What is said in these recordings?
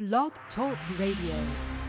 Blog Talk Radio.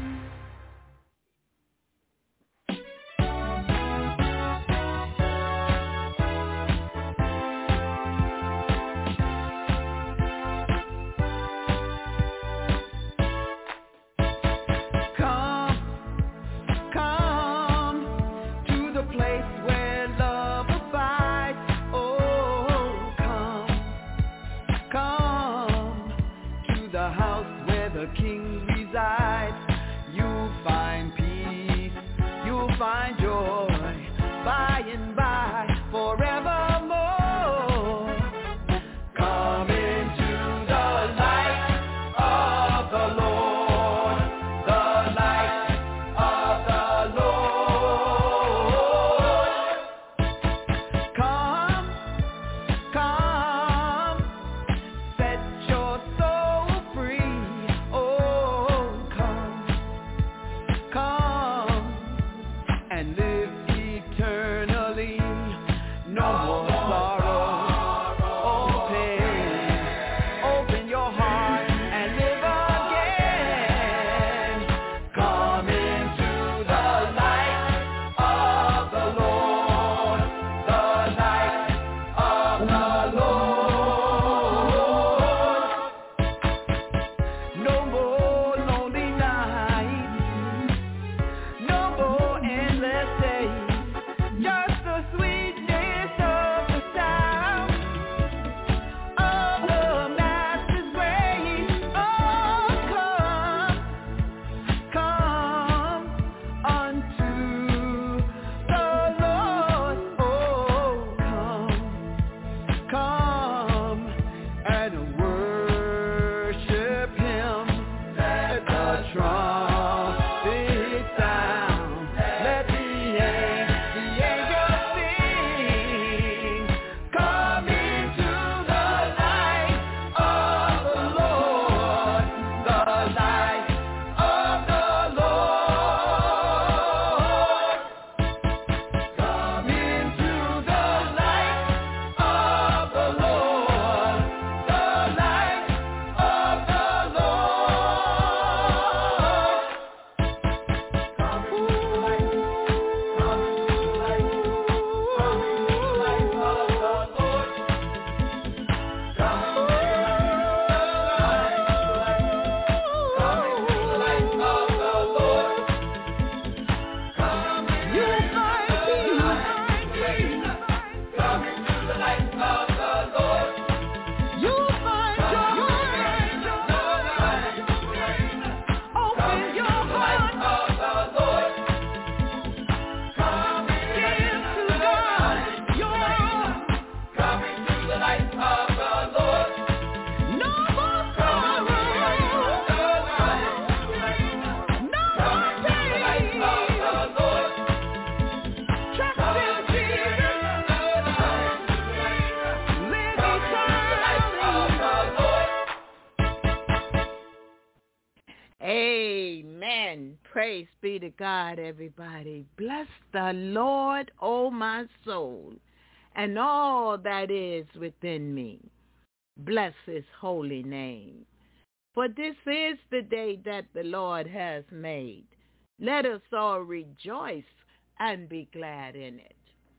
Amen. Praise be to God, everybody. Bless the Lord, O my soul, and all that is within me. Bless his holy name. For this is the day that the Lord has made. Let us all rejoice and be glad in it.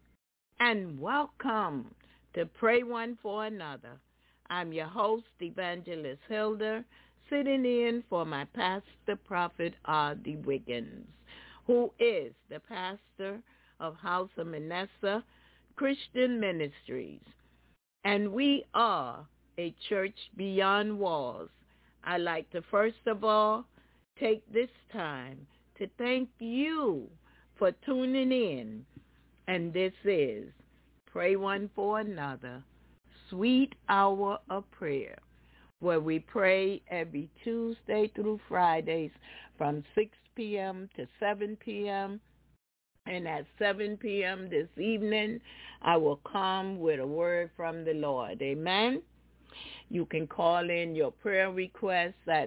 And welcome to Pray One for Another. I'm your host, Evangelist Hilda, sitting in for my pastor, Prophet R.D. Wiggins, who is the pastor of House of Manasseh Christian Ministries. And we are a church beyond walls. I'd like to first of all take this time to thank you for tuning in. And this is Pray One for Another, Sweet Hour of Prayer, where we pray every Tuesday through Fridays from 6 p.m. to 7 p.m. And at 7 p.m. this evening, I will come with a word from the Lord. Amen. You can call in your prayer requests at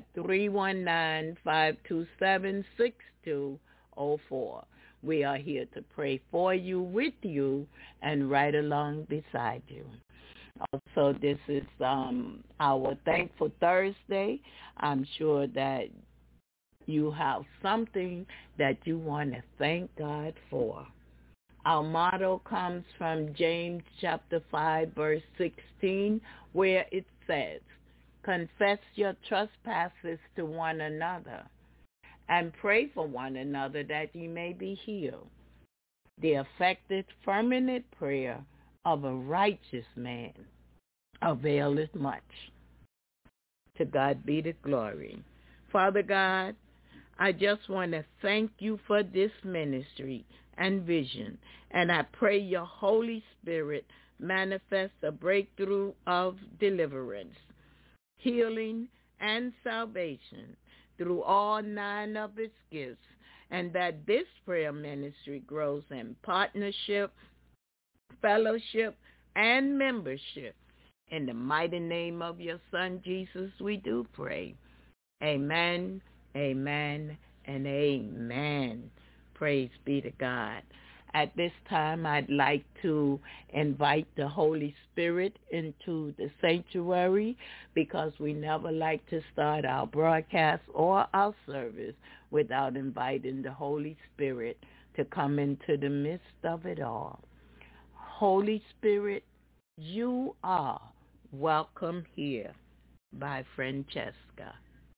319-527-6204. We are here to pray for you, with you, and right along beside you. Also, this is our Thankful Thursday. I'm sure that you have something that you want to thank God for. Our motto comes from James chapter 5, verse 16, where it says, confess your trespasses to one another and pray for one another that ye may be healed. The effective, fervent prayer of a righteous man availeth much. To God be the glory. Father God, I just want to thank you for this ministry and vision, and I pray your Holy Spirit manifest a breakthrough of deliverance, healing, and salvation through all 9 of its gifts, and that this prayer ministry grows in partnership, fellowship, and membership. In the mighty name of your Son, Jesus, we do pray. Amen, amen, and amen. Praise be to God. At this time, I'd like to invite the Holy Spirit into the sanctuary, because we never like to start our broadcast or our service without inviting the Holy Spirit to come into the midst of it all. Holy Spirit, you are welcome here by Francesca.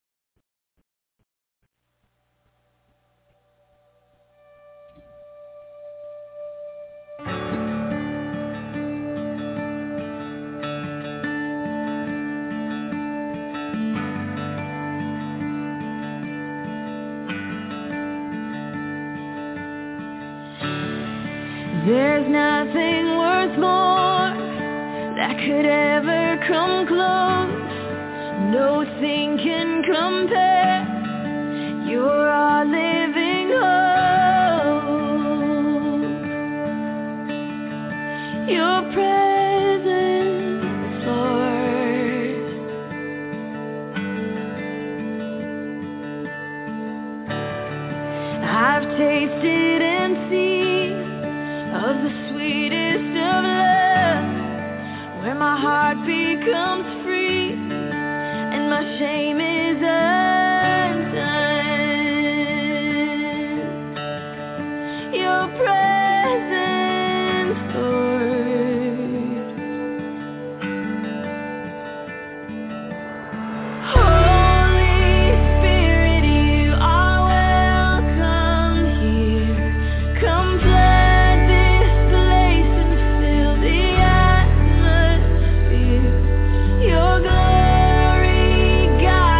There's nothing worth more that could ever come close. Nothing can compare. You're our living hope. Your presence, Lord. I've tasted and seen of the sweetest of love, where my heart becomes free and my shame is undone. Your presence, Lord. Holy Spirit, you are welcome here. Come flood this place and fill the atmosphere. Your glory, God.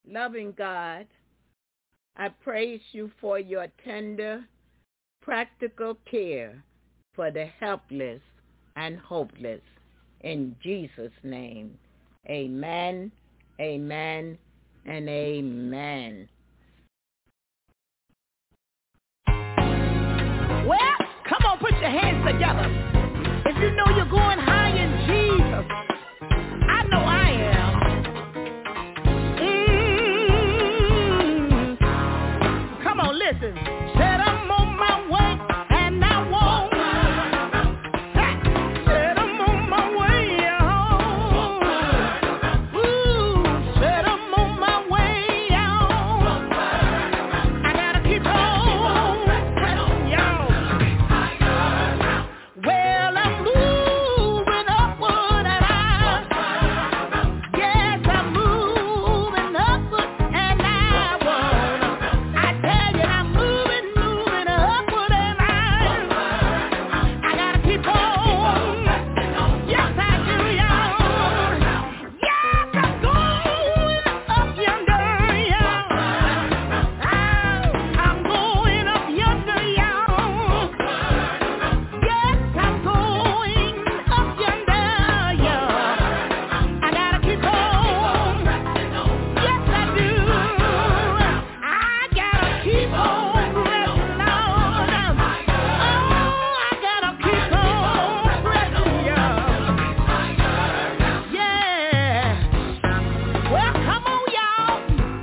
loving God, I praise you for your tender, practical care for the helpless and hopeless. In Jesus' name, amen, amen, and amen. Well, come on, put your hands together. If you know you're going high in Jesus, I know I am. Come on, listen. Said I'm on my way, and I won't. Said I'm on my way home. Ooh, said I'm on my way home. I gotta keep on. Well, I'm moving upward and yes, I'm moving upward and I tell you I'm moving upward and I gotta keep on. Yes, I do, y'all. Yes, I'm going up yonder, y'all. I'm going up yonder, y'all. Yes, I'm going up yonder, yeah. I gotta keep on. Yes, I do. I gotta keep on pressing on. Oh, I gotta keep on pressing, yeah. Yeah. Well, come on, y'all.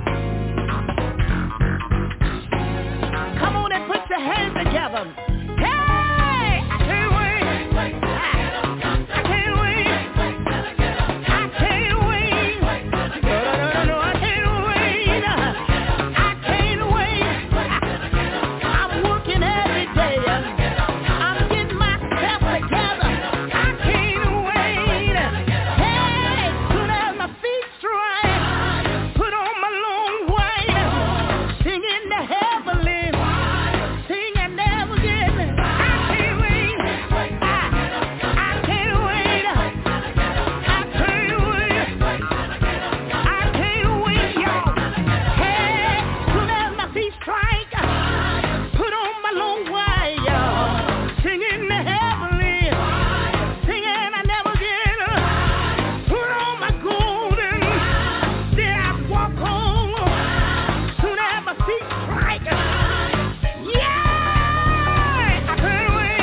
Come on and put your hands together. Hey, I can't wait. I can't wait. I can't wait. No, I can't wait. I can't wait. I'm working every day. I'm getting myself together. I can't wait. Hey, soon as my feet strike, put on my long white, singing the heavenly, singing never get. I can't wait. I can't wait. I can't wait. I can't wait, y'all. Hey, soon as my feet strike, put on my long white, singing the heavenly, singing I never get. Put on my golden, then I walk home. Soon as my feet strike, yeah, I can't wait.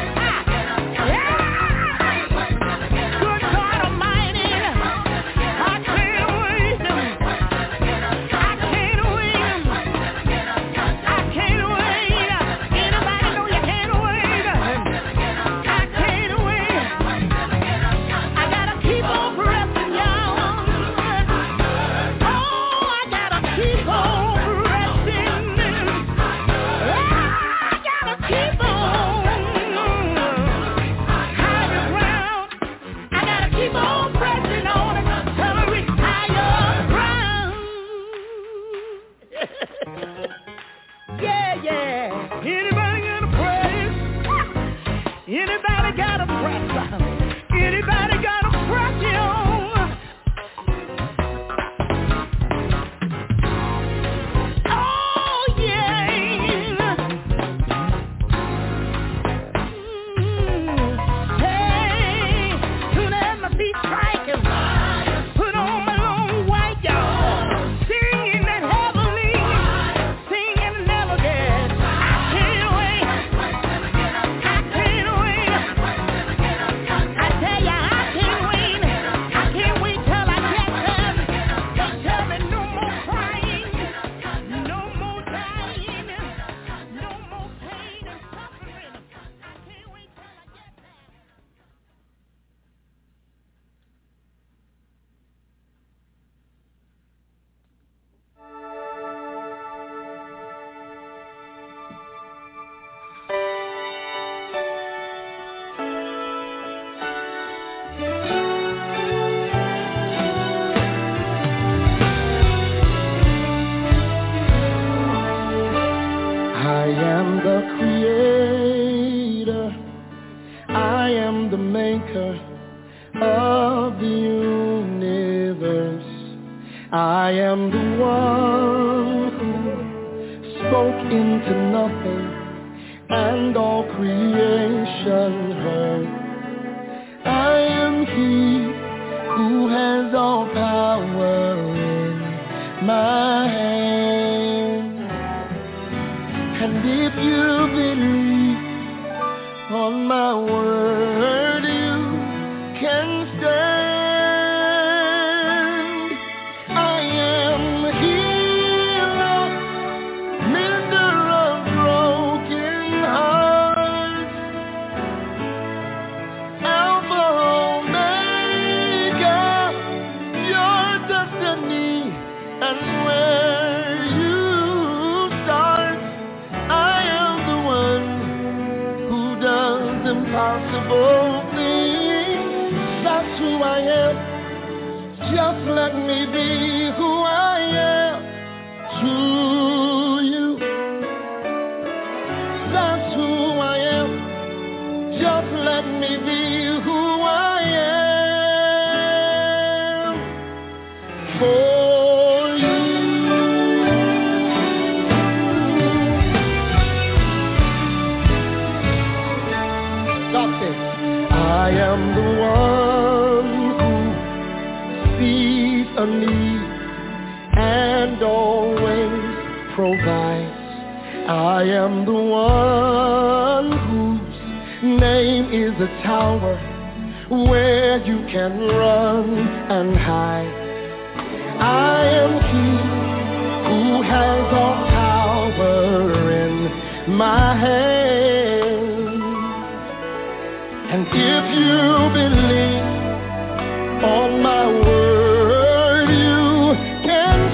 Good God Almighty, I can't wait. I can't wait. I can't wait. Anybody know you can't wait? I can't wait. I gotta keep on pressing, y'all. Oh, I gotta keep on pressing. I gotta keep on higher ground. I gotta keep on pressing on till I reach higher ground. Yeah. Anybody got a press? Anybody got a press? Anybody got a press, y'all? Oh, yeah. Hey, soon as my feet strike, put on my long white, y'all. Singing that heavenly, singing never get. I can't wait. I can't wait. I tell ya, I can't wait. I can't wait till I get there. They tell me no more crying, no more dying, no more pain and suffering. I can't wait till I get there. I am the creator. I am the maker of the universe. I am the one who spoke into nothing, and all creation heard. I am he who has all power in my hand. And if you believe on my word, you can stand. I am the healer, mender of broken hearts, Alpha, Omega, your destiny, and where you start. I am the one who does impossible things. That's who I am. Just let me be who I am to you. That's who I am. Just let me be who I am for you. God says, I am the one who sees a need and always provides. I am the one whose name is a tower where you can run and hide. I am he who has all power in my hand. And if you believe on my word, you can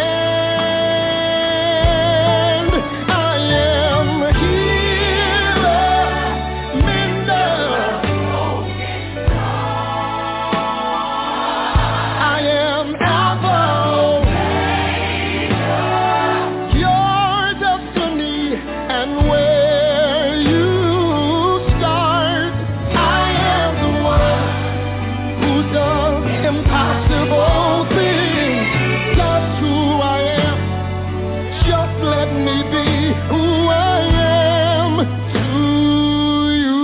stand. I am a healer, mender. I am Alpha, your destiny, and where you start. I am the one who does impossible things. That's who I am. Just let me be who I am to you.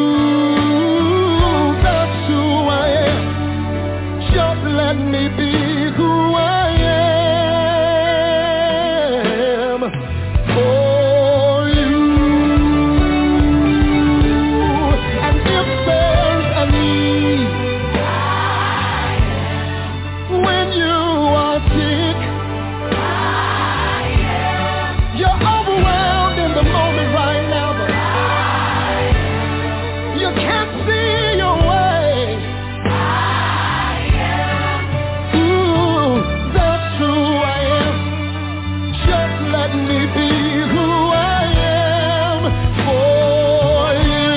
That's who I am. Just let me be who I am for you. And if there's a need when you are sick, you're overwhelmed in the moment right now, but you can't see your way. Ooh, that's who I am. Just let me be who I am for you.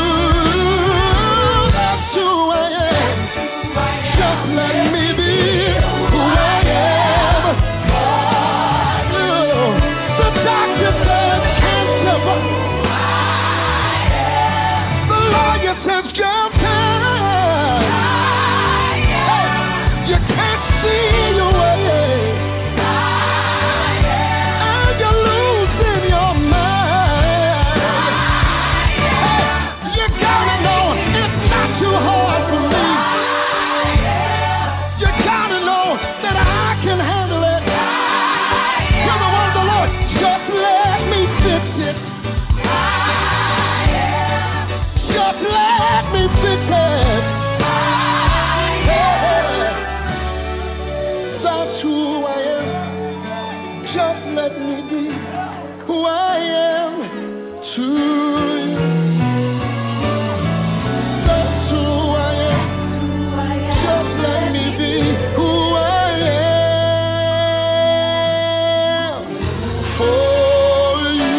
That's who I am. Just let me be who I am. The doctor says cancer, but the lawyer says jump time. You can't see your way, and you're losing your mind. You gotta know it's not too hard for me. You gotta know that I can handle it. You're the word of the Lord. Just let me fix it. Just let me fix it. That's who I am. Just let me be who I am to you. That's who I am. Just let me be who I am for you.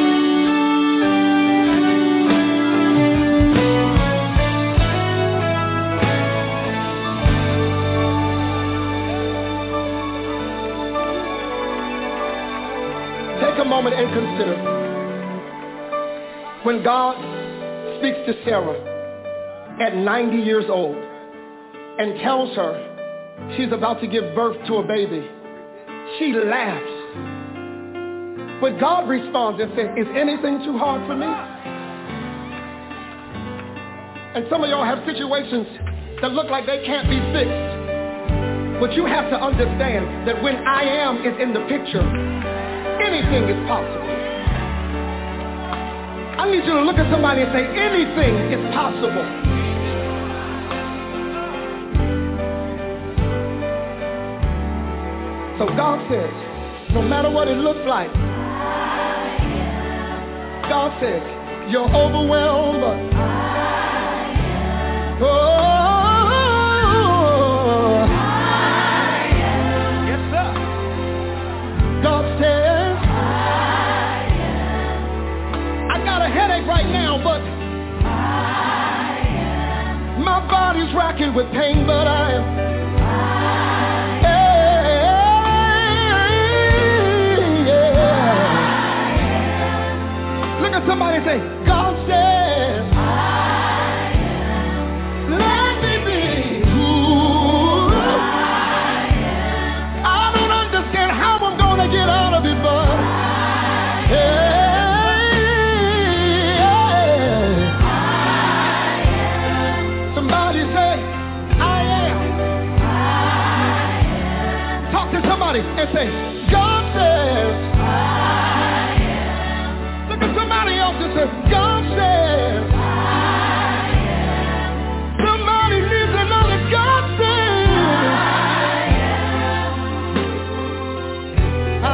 Take a moment and consider when God speaks to Sarah at 90 years old and tells her she's about to give birth to a baby. she laughs. But God responds and says, is anything too hard for me? And some of y'all have situations that look like they can't be fixed. But you have to understand that when I am is in the picture, anything is possible. I need you to look at somebody and say, anything is possible. So God says, no matter what it looks like, God says, you're overwhelmed. Yes, sir. God says, I got a headache right now, but my body's racking with pain, but I am. Look at somebody and say, God says, let me be who I don't understand how I'm going to get out of it, but somebody say, I am. Talk to somebody and say, God says, somebody else that says, God says, I am. Somebody needs another God says, I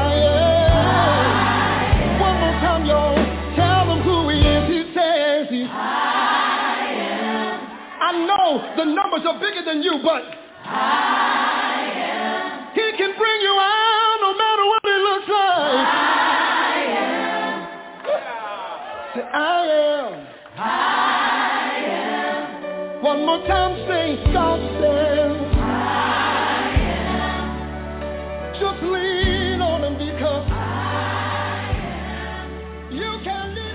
am. One more time, y'all. Tell them who he is. He says he's I am. I know the numbers are bigger than you, but I am. He can bring you out no matter what it looks like. I am. One more time, say, God says, I am. Just lean on him because you can be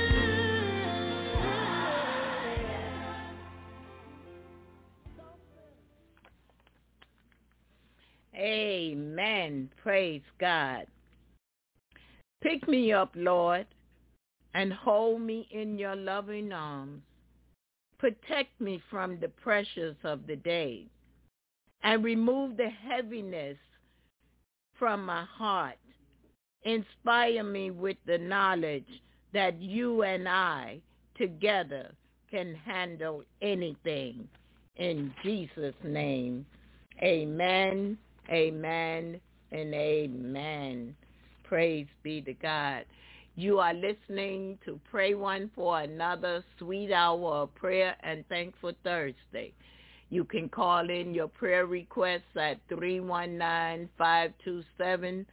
healed. Amen. Praise God. Pick me up, Lord, and hold me in your loving arms. Protect me from the pressures of the day, and remove the heaviness from my heart. Inspire me with the knowledge that you and I together can handle anything. In Jesus' name, amen, amen, and amen. Praise be to God. You are listening to Pray One for Another, Sweet Hour of Prayer and Thankful Thursday. You can call in your prayer requests at 319-527-6204.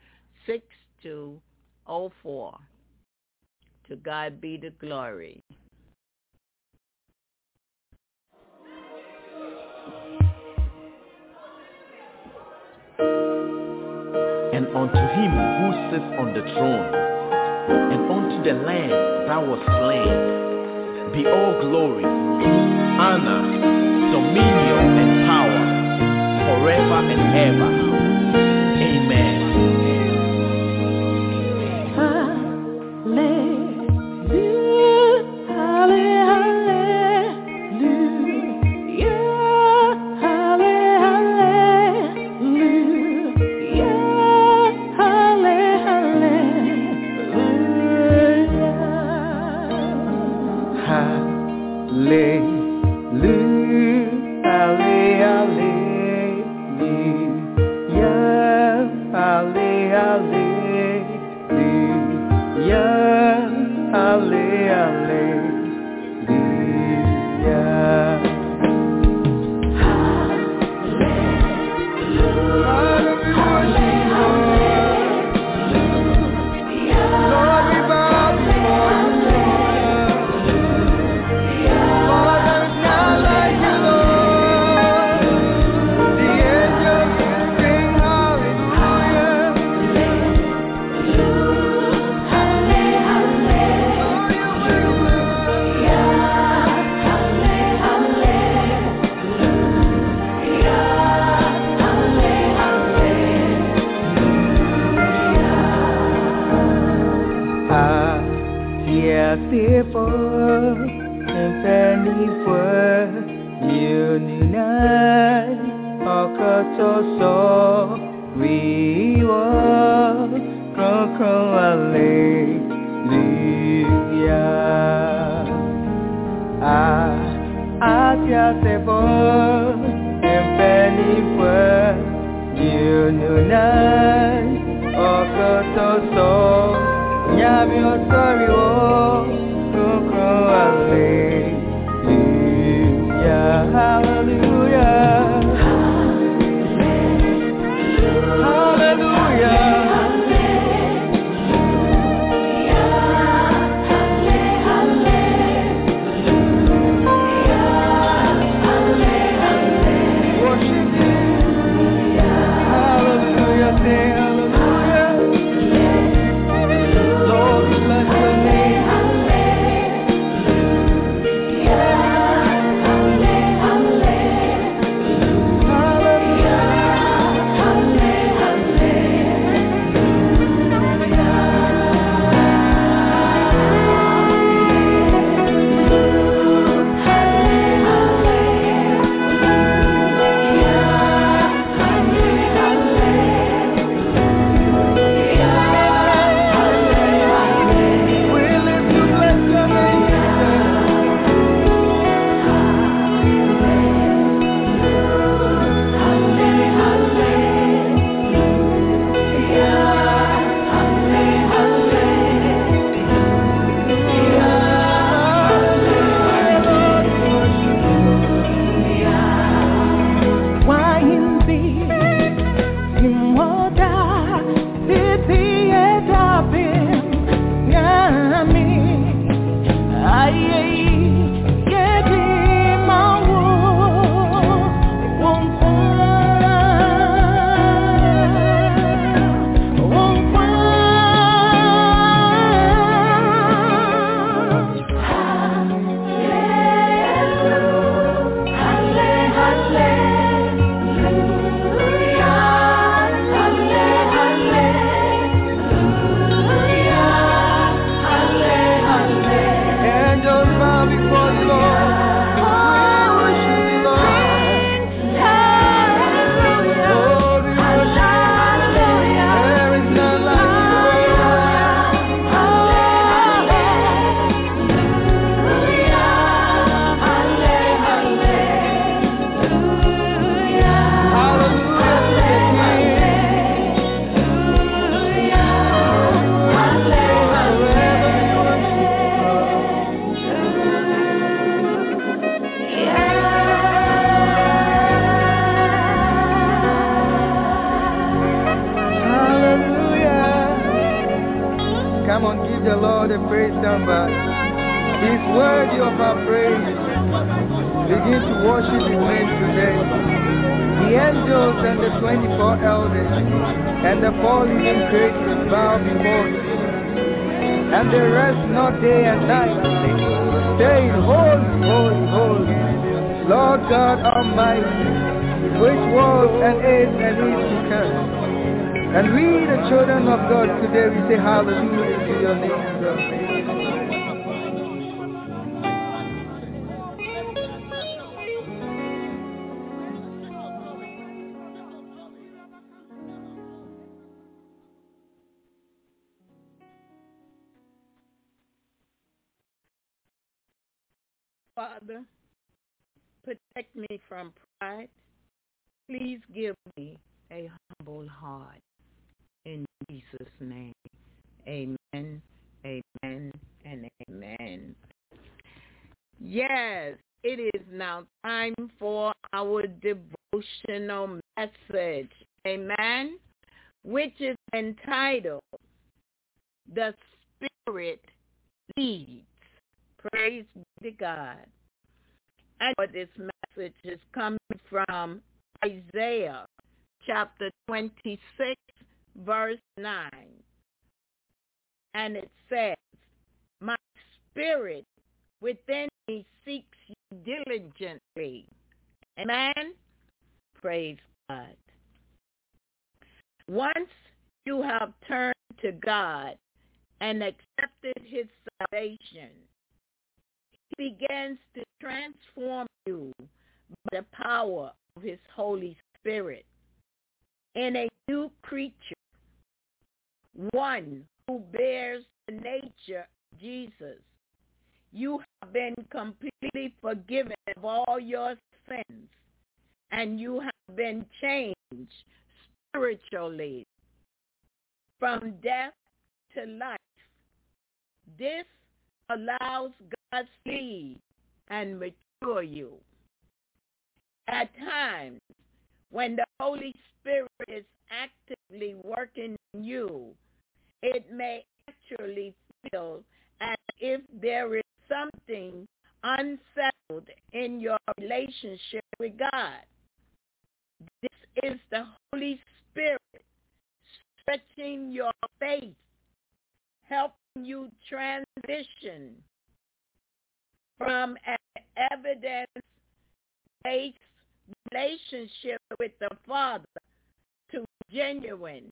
To God be the glory. And unto him who sits on the throne, and unto the Lamb that was slain, be all glory, honor, dominion, and power, forever and ever. Amen. like Unite Okotoso Wiwa Krokro Hallelujah Atia Sebo Empenifwe Unite Okotoso Nyami Osoriwo Krokro Hallelujah Hallelujah And we, the children of God, today we say hallelujah to your name, God. Father, protect me from pride. Please give me a humble heart. In Jesus' name, amen, amen, and amen. Yes, it is now time for our devotional message, amen, which is entitled, The Spirit Leads. Praise be to God. And this message is coming from Isaiah chapter 26, verse 9. And it says, My spirit within me seeks you diligently. Amen? Praise God. Once you have turned to God and accepted his salvation, he begins to transform you the power of his Holy Spirit in a new creature, one who bears the nature of Jesus. You have been completely forgiven of all your sins, and you have been changed spiritually from death to life. This allows God's lead and mature you. At times, when the Holy Spirit is actively working in you, it may actually feel as if there is something unsettled in your relationship with God. This is the Holy Spirit stretching your faith, helping you transition from an evidence-based relationship with the Father to genuine,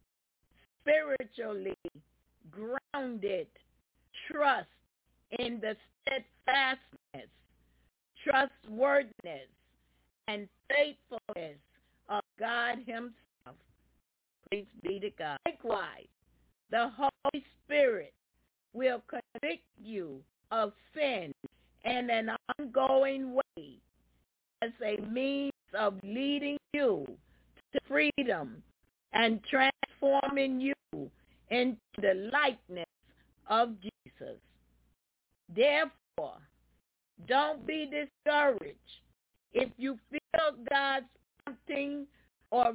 spiritually grounded trust in the steadfastness, trustworthiness, and faithfulness of God himself. Praise be to God. Likewise, the Holy Spirit will convict you of sin in an ongoing way as a means of leading you to freedom and transforming you into the likeness of Jesus. Therefore, don't be discouraged if you feel God's prompting or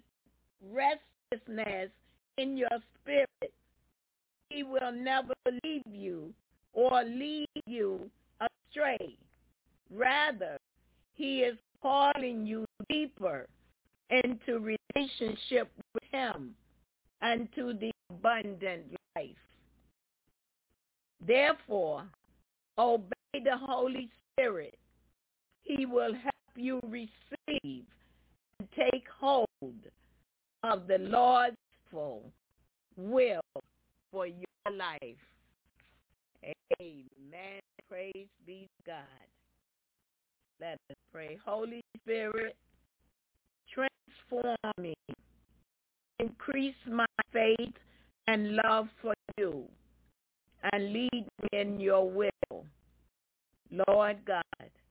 restlessness in your spirit. He will never leave you or lead you astray. Rather, he is calling you deeper into relationship with him and to the abundant life. Therefore, obey the Holy Spirit. He will help you receive and take hold of the Lord's full will for your life. Amen. Praise be to God. Let us pray. Holy Spirit, transform me. Increase my faith and love for you, and lead me in your will, Lord God.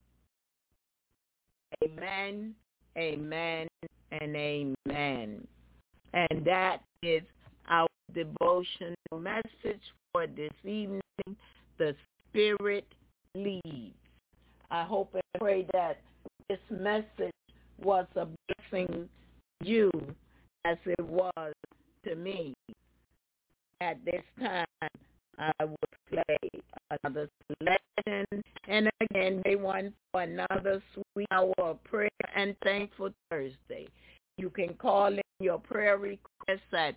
Amen, amen, and amen. And that is our devotional message for this evening. The Spirit leads. I hope and pray that this message was a blessing to you as it was to me. At this time, I will play another selection. And again, day one for another sweet hour of prayer and Thankful Thursday. You can call in your prayer requests at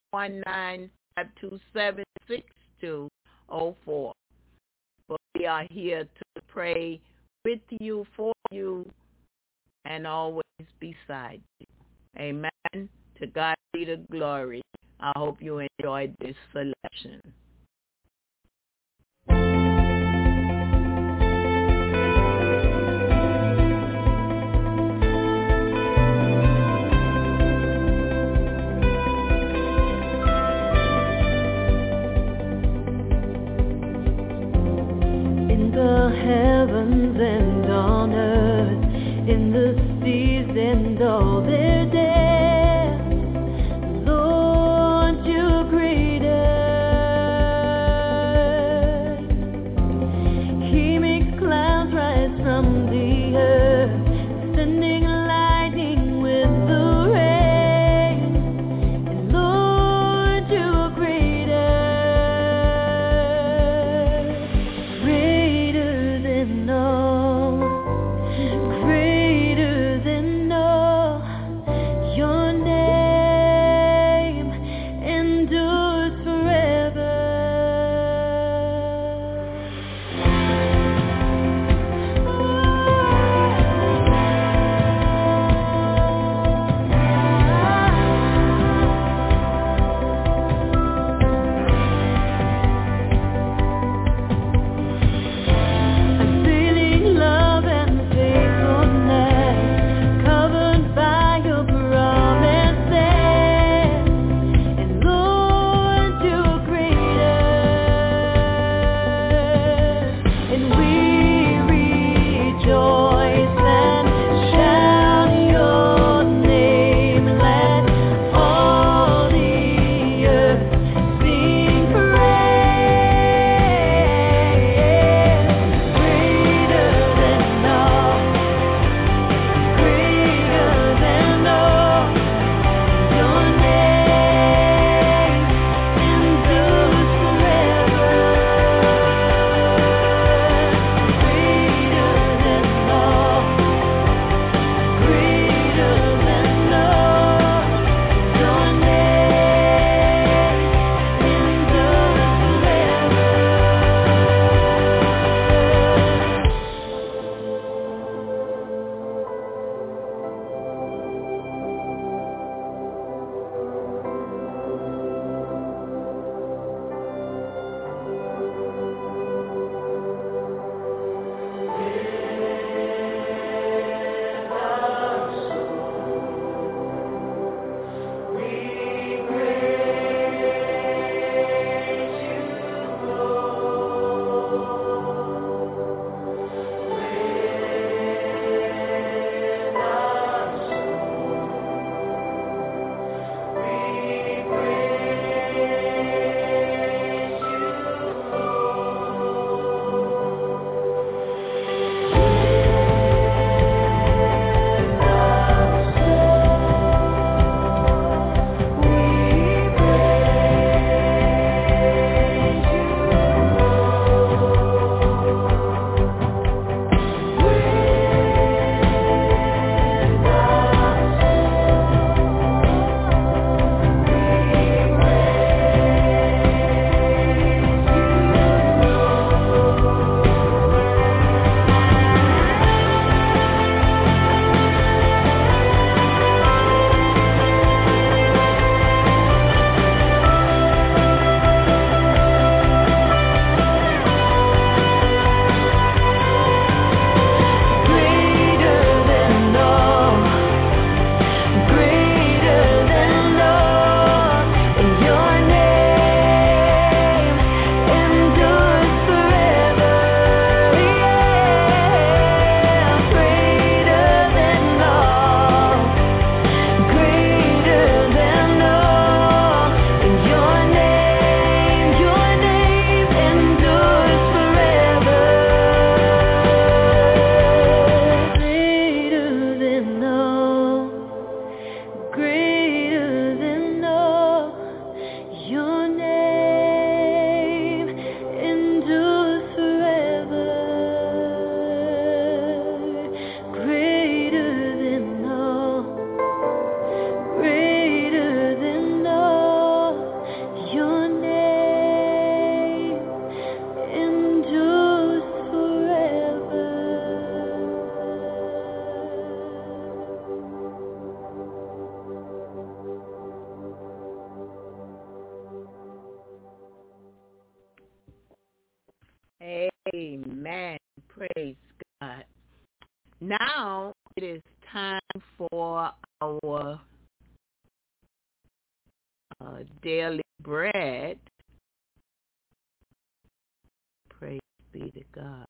319-527-6204. But we are here to pray with you, for you, and always beside you. Amen. To God be the glory. I hope you enjoyed this selection. In the heavens and on earth, in the seas and all their depths, Lord, you're greater. Now it is time for our daily bread. Praise be to God.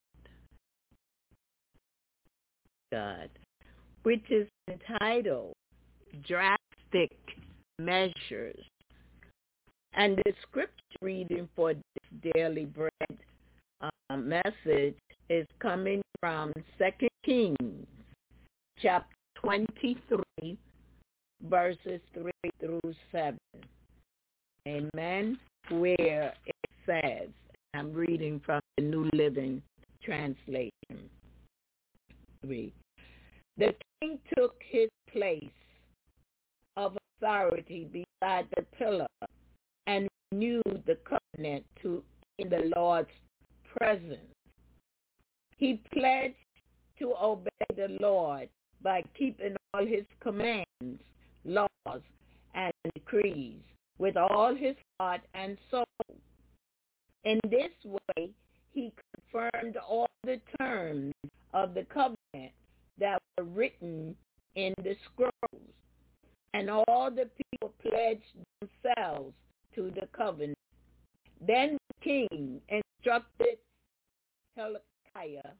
Which is entitled Drastic Measures. And the scripture reading for this daily bread message is coming from 2 Kings, chapter 23, verses 3 through 7. Amen. Where it says, I'm reading from the New Living Translation. 3. The king took his place of authority beside the pillar and renewed the covenant in the Lord's presence. He pledged to obey the Lord by keeping all his commands, laws, and decrees with all his heart and soul. In this way, he confirmed all the terms of the covenant that were written in the scrolls, and all the people pledged themselves to the covenant. Then the king instructed Hilkiah,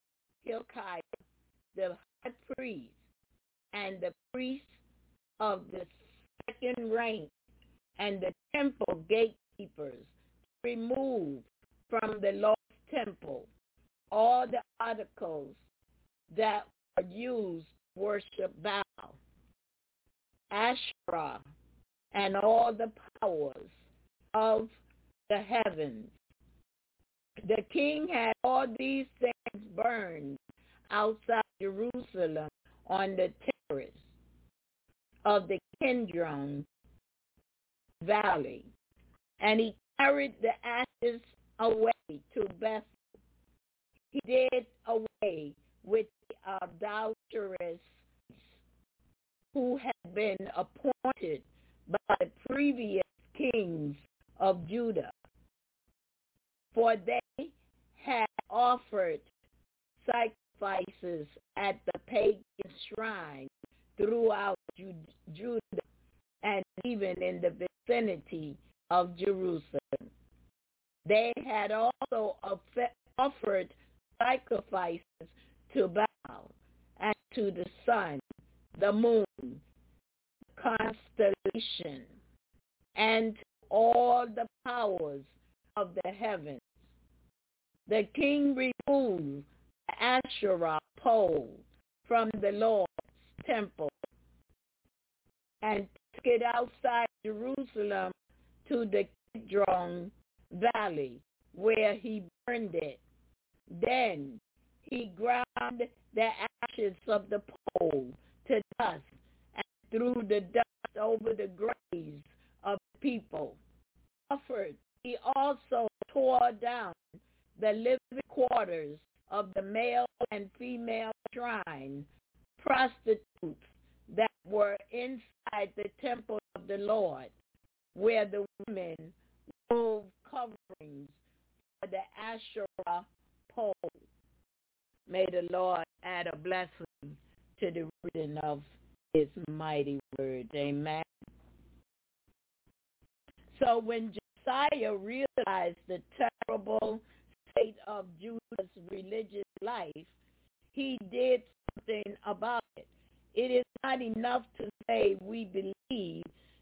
the high priest, and the priests of the second rank, and the temple gatekeepers to remove from the Lord's temple all the articles that were used to worship Baal, Asherah, and all the powers of the heavens. The king had all these things burned outside Jerusalem on the terrace of the Kidron Valley, and he carried the ashes away to Bethel. He did away with the adulteress who had been appointed by the previous kings of Judah, for they had offered sacrifices at the pagan shrine throughout Judah and even in the vicinity of Jerusalem. They had also offered sacrifices to Baal and to the sun, the moon, the constellation, and to all the powers of the heavens. The king removed the Asherah pole from the Lord's temple and took it outside Jerusalem to the Kidron Valley, where he burned it. Then he ground the ashes of the pole to dust and threw the dust over the graves of the people. He also tore down the living quarters of the male and female shrine prostitutes that were inside the temple of the Lord, where the women wove coverings for the Asherah pole. May the Lord add a blessing to the reading of his mighty word. Amen. So when Josiah realized the terrible state of Judah's religious life, he did something about it. It is not enough to say we believe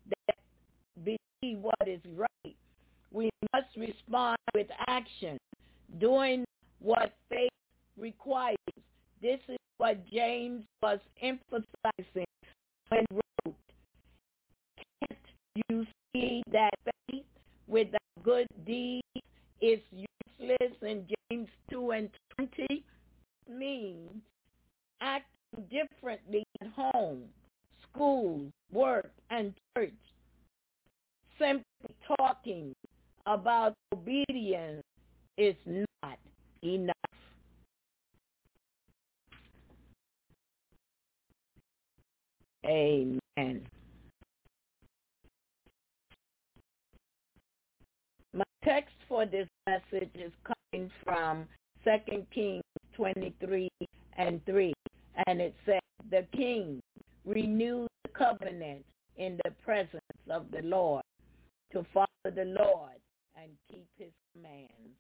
what is right. We must respond with action, doing what faith requires. This is what James was emphasizing when he wrote, "Can't you see that faith without good deeds is useless?" In James 2:20 means acting differently at home, school, work, and church. Simply talking about obedience is not enough. Amen. My text for this message is coming from 2 Kings 23:3. And it said, the king renewed the covenant in the presence of the Lord to follow the Lord and keep his commands.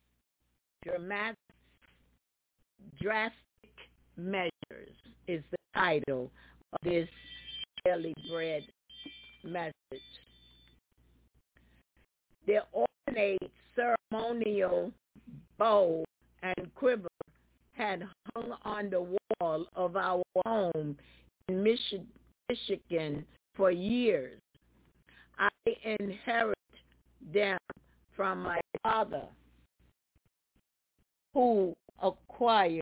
Drastic measures is the title of this daily bread message. The ornate ceremonial bow and quiver had hung on the wall of our home in Michigan for years. I inherited them from my father, who acquired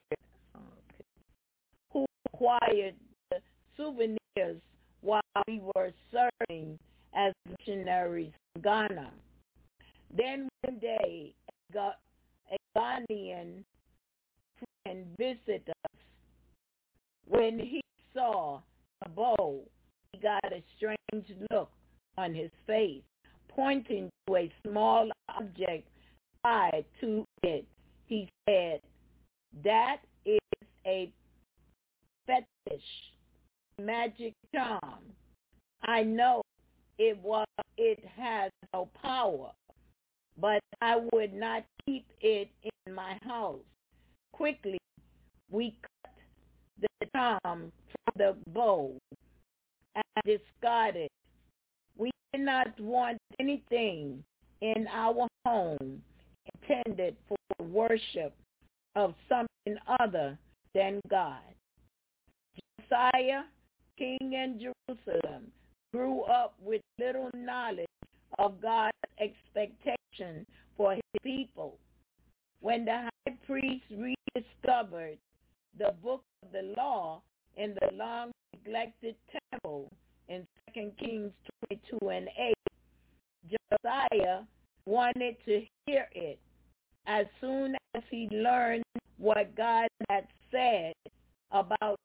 the souvenirs while we were serving as missionaries in Ghana. Then one day, a Ghanaian friend visited us. When he saw the bow, he got a strange look on his face, pointing to a small object tied to it. He said, "That is a fetish, magic charm. I know it has no power, but I would not keep it in my house." Quickly, we cut the charm from the bow and discarded it. We did not want anything in our home intended for worship of something other than God. Josiah, king in Jerusalem, grew up with little knowledge of God's expectation for his people. When the high priest rediscovered the book of the law in the long-neglected temple in 2 Kings 22 and 8, Josiah wanted to hear it. As soon as he learned what God had said about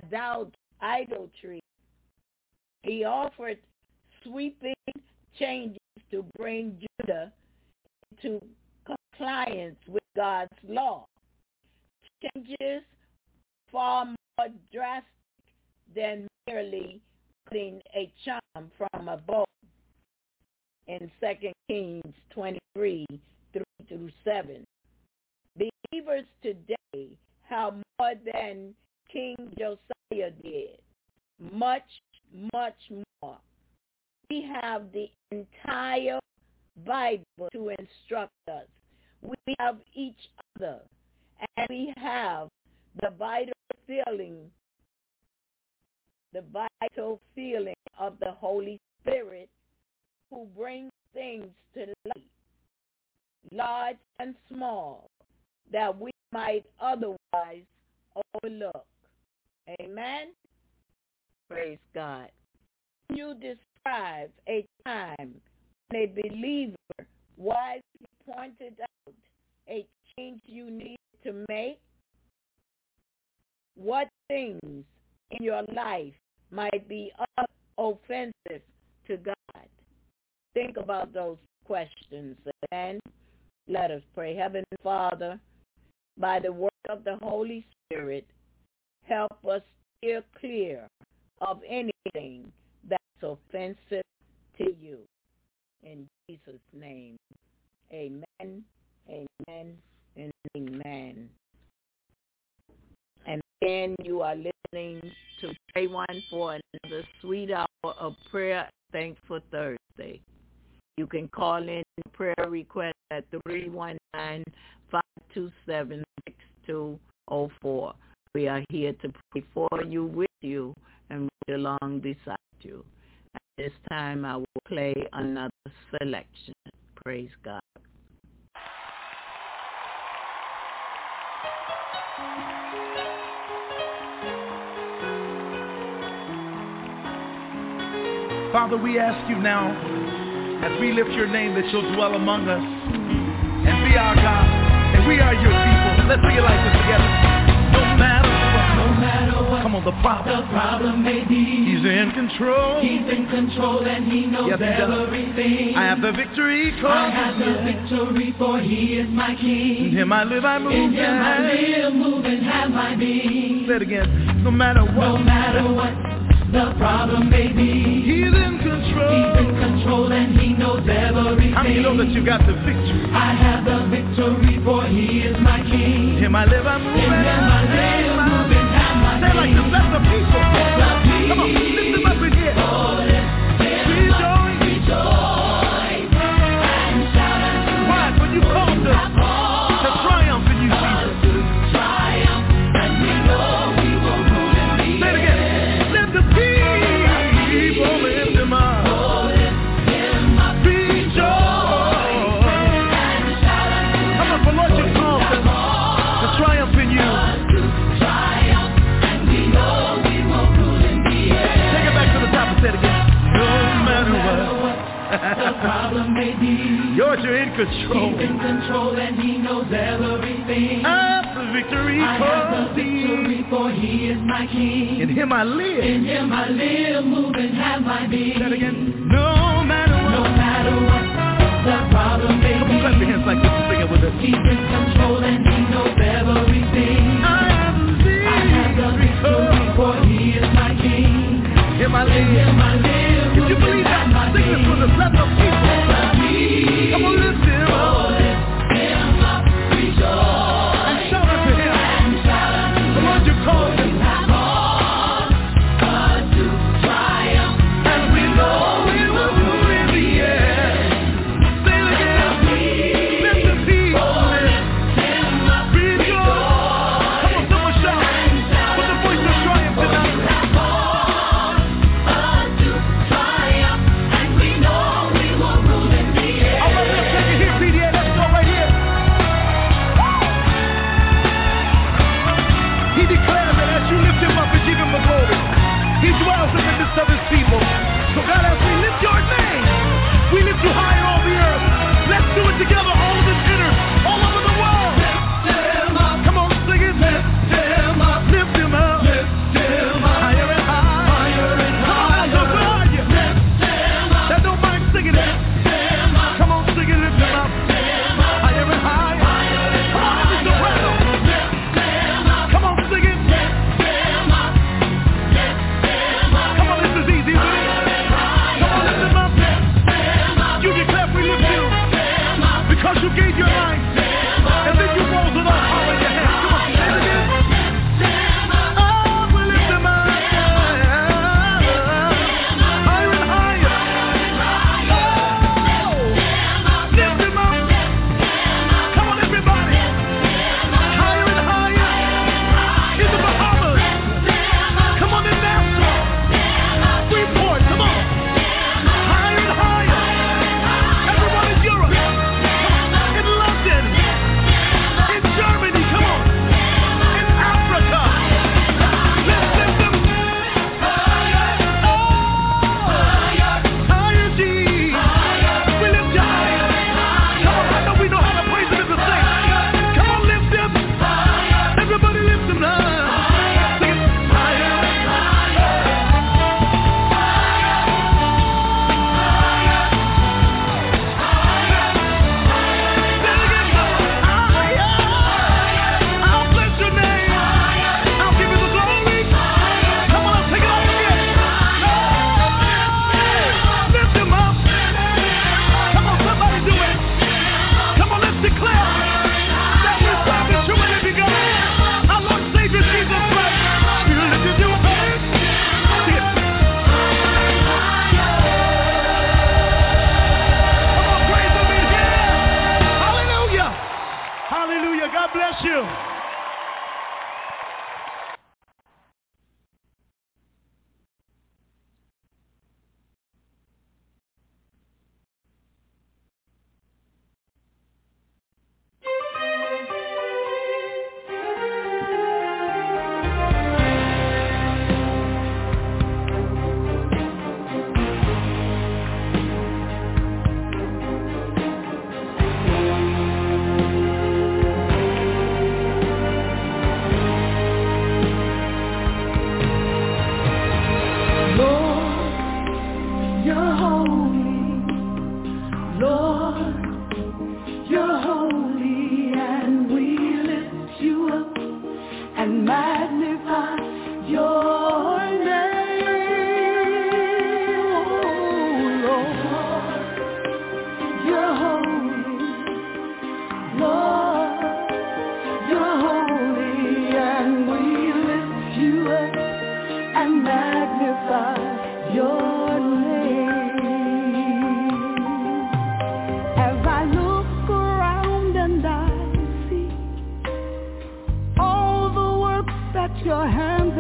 idolatry, he offered sweeping changes to bring Judah into compliance with God's law. Changes far more drastic than merely putting a charm from a bow. In 2 Kings 23, 3-7. Believers today have more than King Josiah did. Much, much more. We have the entire Bible to instruct us. We have each other, and we have the vital feeling of the Holy Spirit, who brings things to light, large and small, that we might otherwise overlook. Amen? Praise God. You describe a time when a believer wisely pointed out a change you need to make. What things in your life might be offensive to God? Think about those questions, and let us pray. Heavenly Father, by the work of the Holy Spirit, help us steer clear of anything that's offensive to you. In Jesus' name, amen, amen, and amen. And again, you are listening to Pray One for another sweet hour of prayer. Thankful Thursday. You can call in prayer request at 319-527-6204. We are here to pray for you, with you, and along beside you. At this time, I will play another selection. Praise God. Father, we ask you now, as we lift your name, that you'll dwell among us and be our God, and we are your people. Let's sing it like this together. No matter what Come on, the problem may be He's in control. He's in control and He knows everything. I have the victory, I have the victory, for He is my King. In Him I live, I move, in Him I live, move, and have my being. Say it again. No matter what the problem may be, He's in control. He's in control and He knows everything. How many know that you got the victory? I have the victory, for He is my King. In Him I live, I move, in Him I live, move, and have my being. Say like this, let the people. Come on, lift them up in here. Rejoice and shout unto Him. Why? When you called us to triumph in you, Jesus. Triumph, and we know we will rule in the Say it again. Let the people lift Him up. The problem may be, Lord, you're in control. He's in control and He knows everything. I have the victory, for He is my King. In Him I live. In Him I live, move, and have my being. Say it again. No matter what the problem may be. Come on, clap your hands like this and sing it with us. He's in control and He knows everything. I have the victory, for He is my King. In Him I live. In Him I live. If you believe that, sing this with us. Let the people. Come on, lift Him up. Him up, rejoice. And shout unto Him. The Lord you called Him. To triumph. And we know we will rule in the end. Say it again. Let the people lift Him up. Rejoice. Come on, someone shout. With the voice of triumph tonight. To triumph. And we know we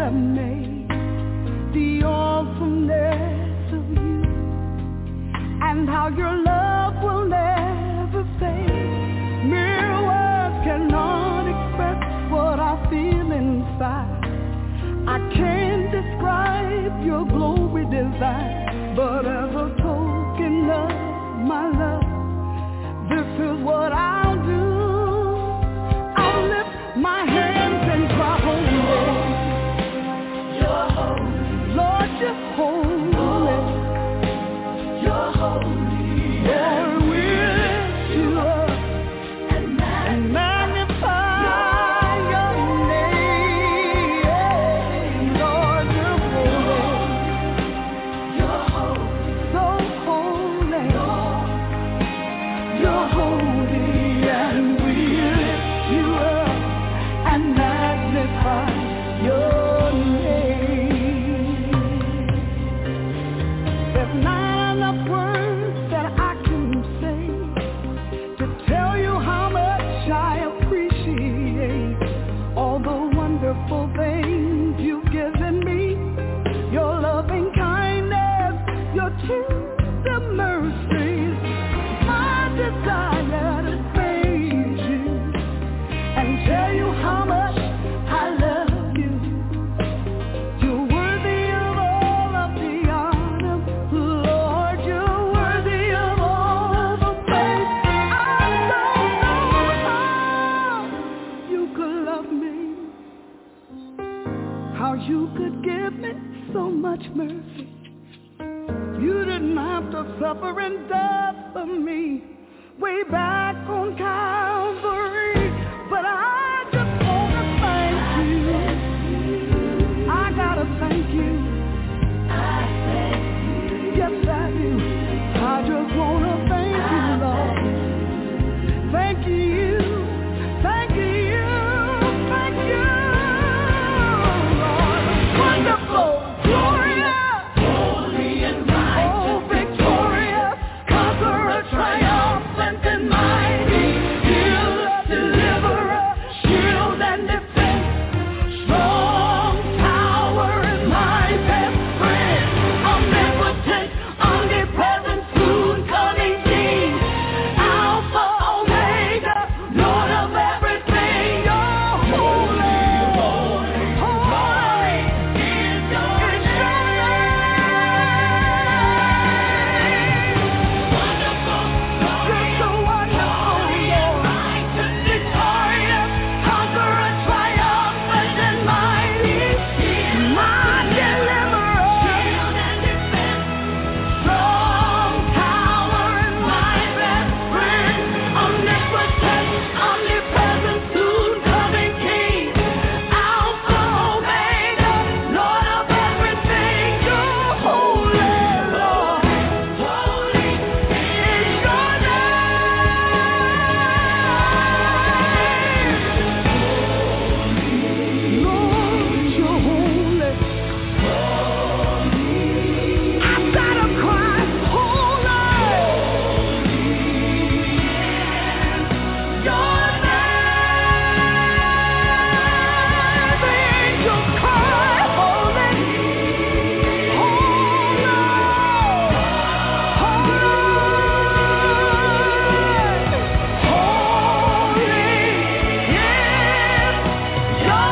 have made, the awesomeness of you, and how your love will never fade. Mere words cannot express what I feel inside. I can't describe your glory divine, but as a token of my love, this is what I'll do. I'll lift my hands and cry, holy. You're holy. Lord, you're holy. You're holy. Lord, we lift you up and magnify your name. Lord, you're holy. You're holy. So holy. You're holy, and we lift you up and magnify your name. There's not enough words that I can say to tell you how much I appreciate all the wonderful things you've given me, your loving kindness, your tender mercies. My desire to praise you and tell you how much I love you. You're worthy of all of the honor, Lord. You're worthy of all the praise. I don't know how you could love me, how you could give me so much mercy. You didn't have to suffer and die for me way back on Calvary, but I just want to thank you. I gotta thank you. Yes, I do. I just want to thank you, Lord. Thank you. Thank you. Thank you, Lord. Wonderful, glorious, holy and righteous, oh, victorious, conqueror, triumphant and mighty, healer, deliverer, shield and defense, strong tower and my best friend, omnipotent, omnipresent, soon coming King, Alpha, Omega, Lord of everything. You're holy, holy, holy is your name. Wonderful, you're so wonderful, Lord. Victorious, conqueror, triumphant and mighty, my deliverer, shield and defense, strong tower and my best friend, omnipotent, omnipresent, soon coming King, Alpha, Omega, Lord of everything. You're holy, Lord. Holy is your name. Lord, you're holy. I gotta cry, holy. Your name, angels cry, holy, holy, holy is your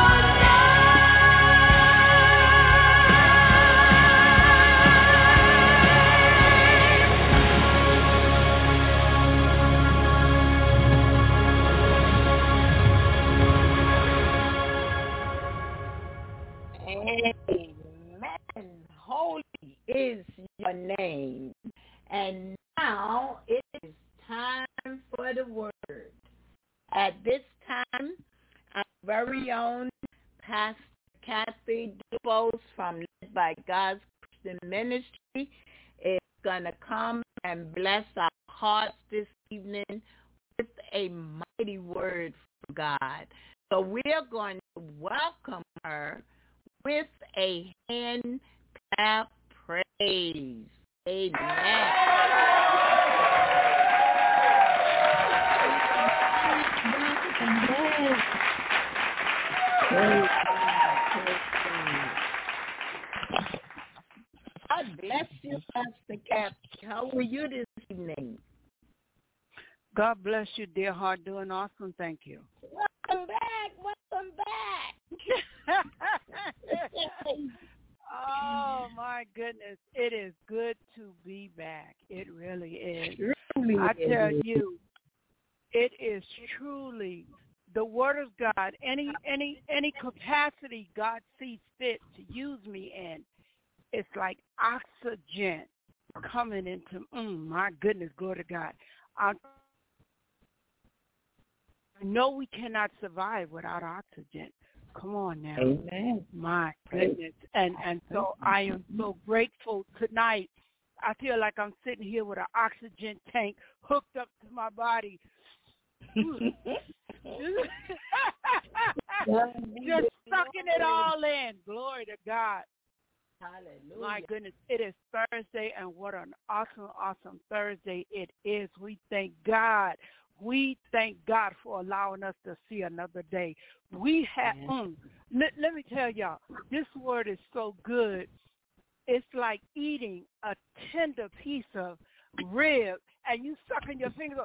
Amen. Holy is your name. And now it is time for the word. At this time, our very own Pastor Kathy Dubose from Led by God's Christian Ministry is going to come and bless our hearts this evening with a mighty word from God. So we're going to welcome her with a hand clap praise. Amen. Praise God. Praise God. God bless you, Pastor Cap. How are you this evening? God bless you, dear heart. Doing awesome. Thank you. Welcome back. Welcome back. Oh, my goodness. It is good to be back. It really is. Really I tell is. you, it is truly the Word of God. Any capacity God sees fit to use me in, it's like oxygen coming into, my goodness, glory to God. I know we cannot survive without oxygen. Come on now. Amen. My goodness. And so I am so grateful tonight. I feel like I'm sitting here with an oxygen tank hooked up to my body. Just sucking it all in. Glory to God. Hallelujah. My goodness, it is Thursday, and what an awesome, awesome Thursday it is. We thank God. We thank God for allowing us to see another day. We have, let me tell y'all, this word is so good. It's like eating a tender piece of rib, and you sucking your finger.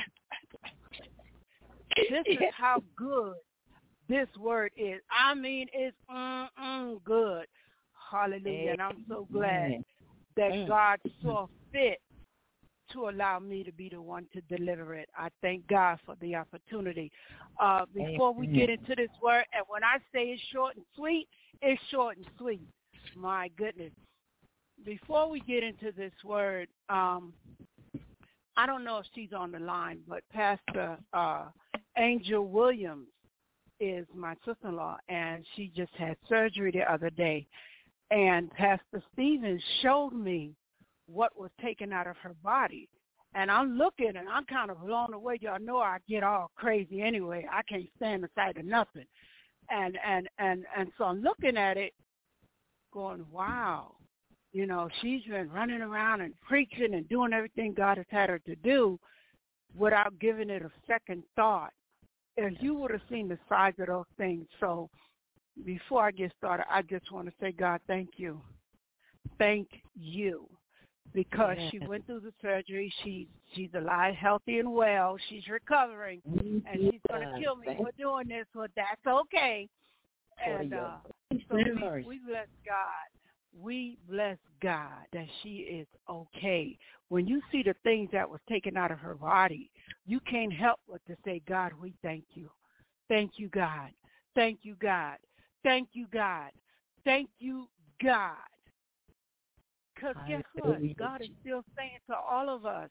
This is how good this word is. I mean, it's good. Hallelujah. And I'm so glad that God saw fit to allow me to be the one to deliver it. I thank God for the opportunity. Before we get into this word, and when I say it's short and sweet, it's short and sweet. My goodness. Before we get into this word, I don't know if she's on the line, but Pastor Angel Williams is my sister-in-law, and she just had surgery the other day. And Pastor Stevens showed me what was taken out of her body. And I'm looking, and I'm kind of blown away. Y'all know I get all crazy anyway. I can't stand the sight of nothing. And so I'm looking at it going, wow. You know, she's been running around and preaching and doing everything God has had her to do without giving it a second thought. If you would have seen the size of those things. So before I get started, I just want to say, God, thank you. Thank you. Because she went through the surgery. She's alive, healthy, and well. She's recovering. And she's going to kill me for doing this, but that's okay. And so we bless God. We bless God that she is okay. When you see the things that was taken out of her body, you can't help but to say, God, we thank you. Thank you, God. Thank you, God. Thank you, God. Thank you, God. Because guess what? God is still saying to all of us,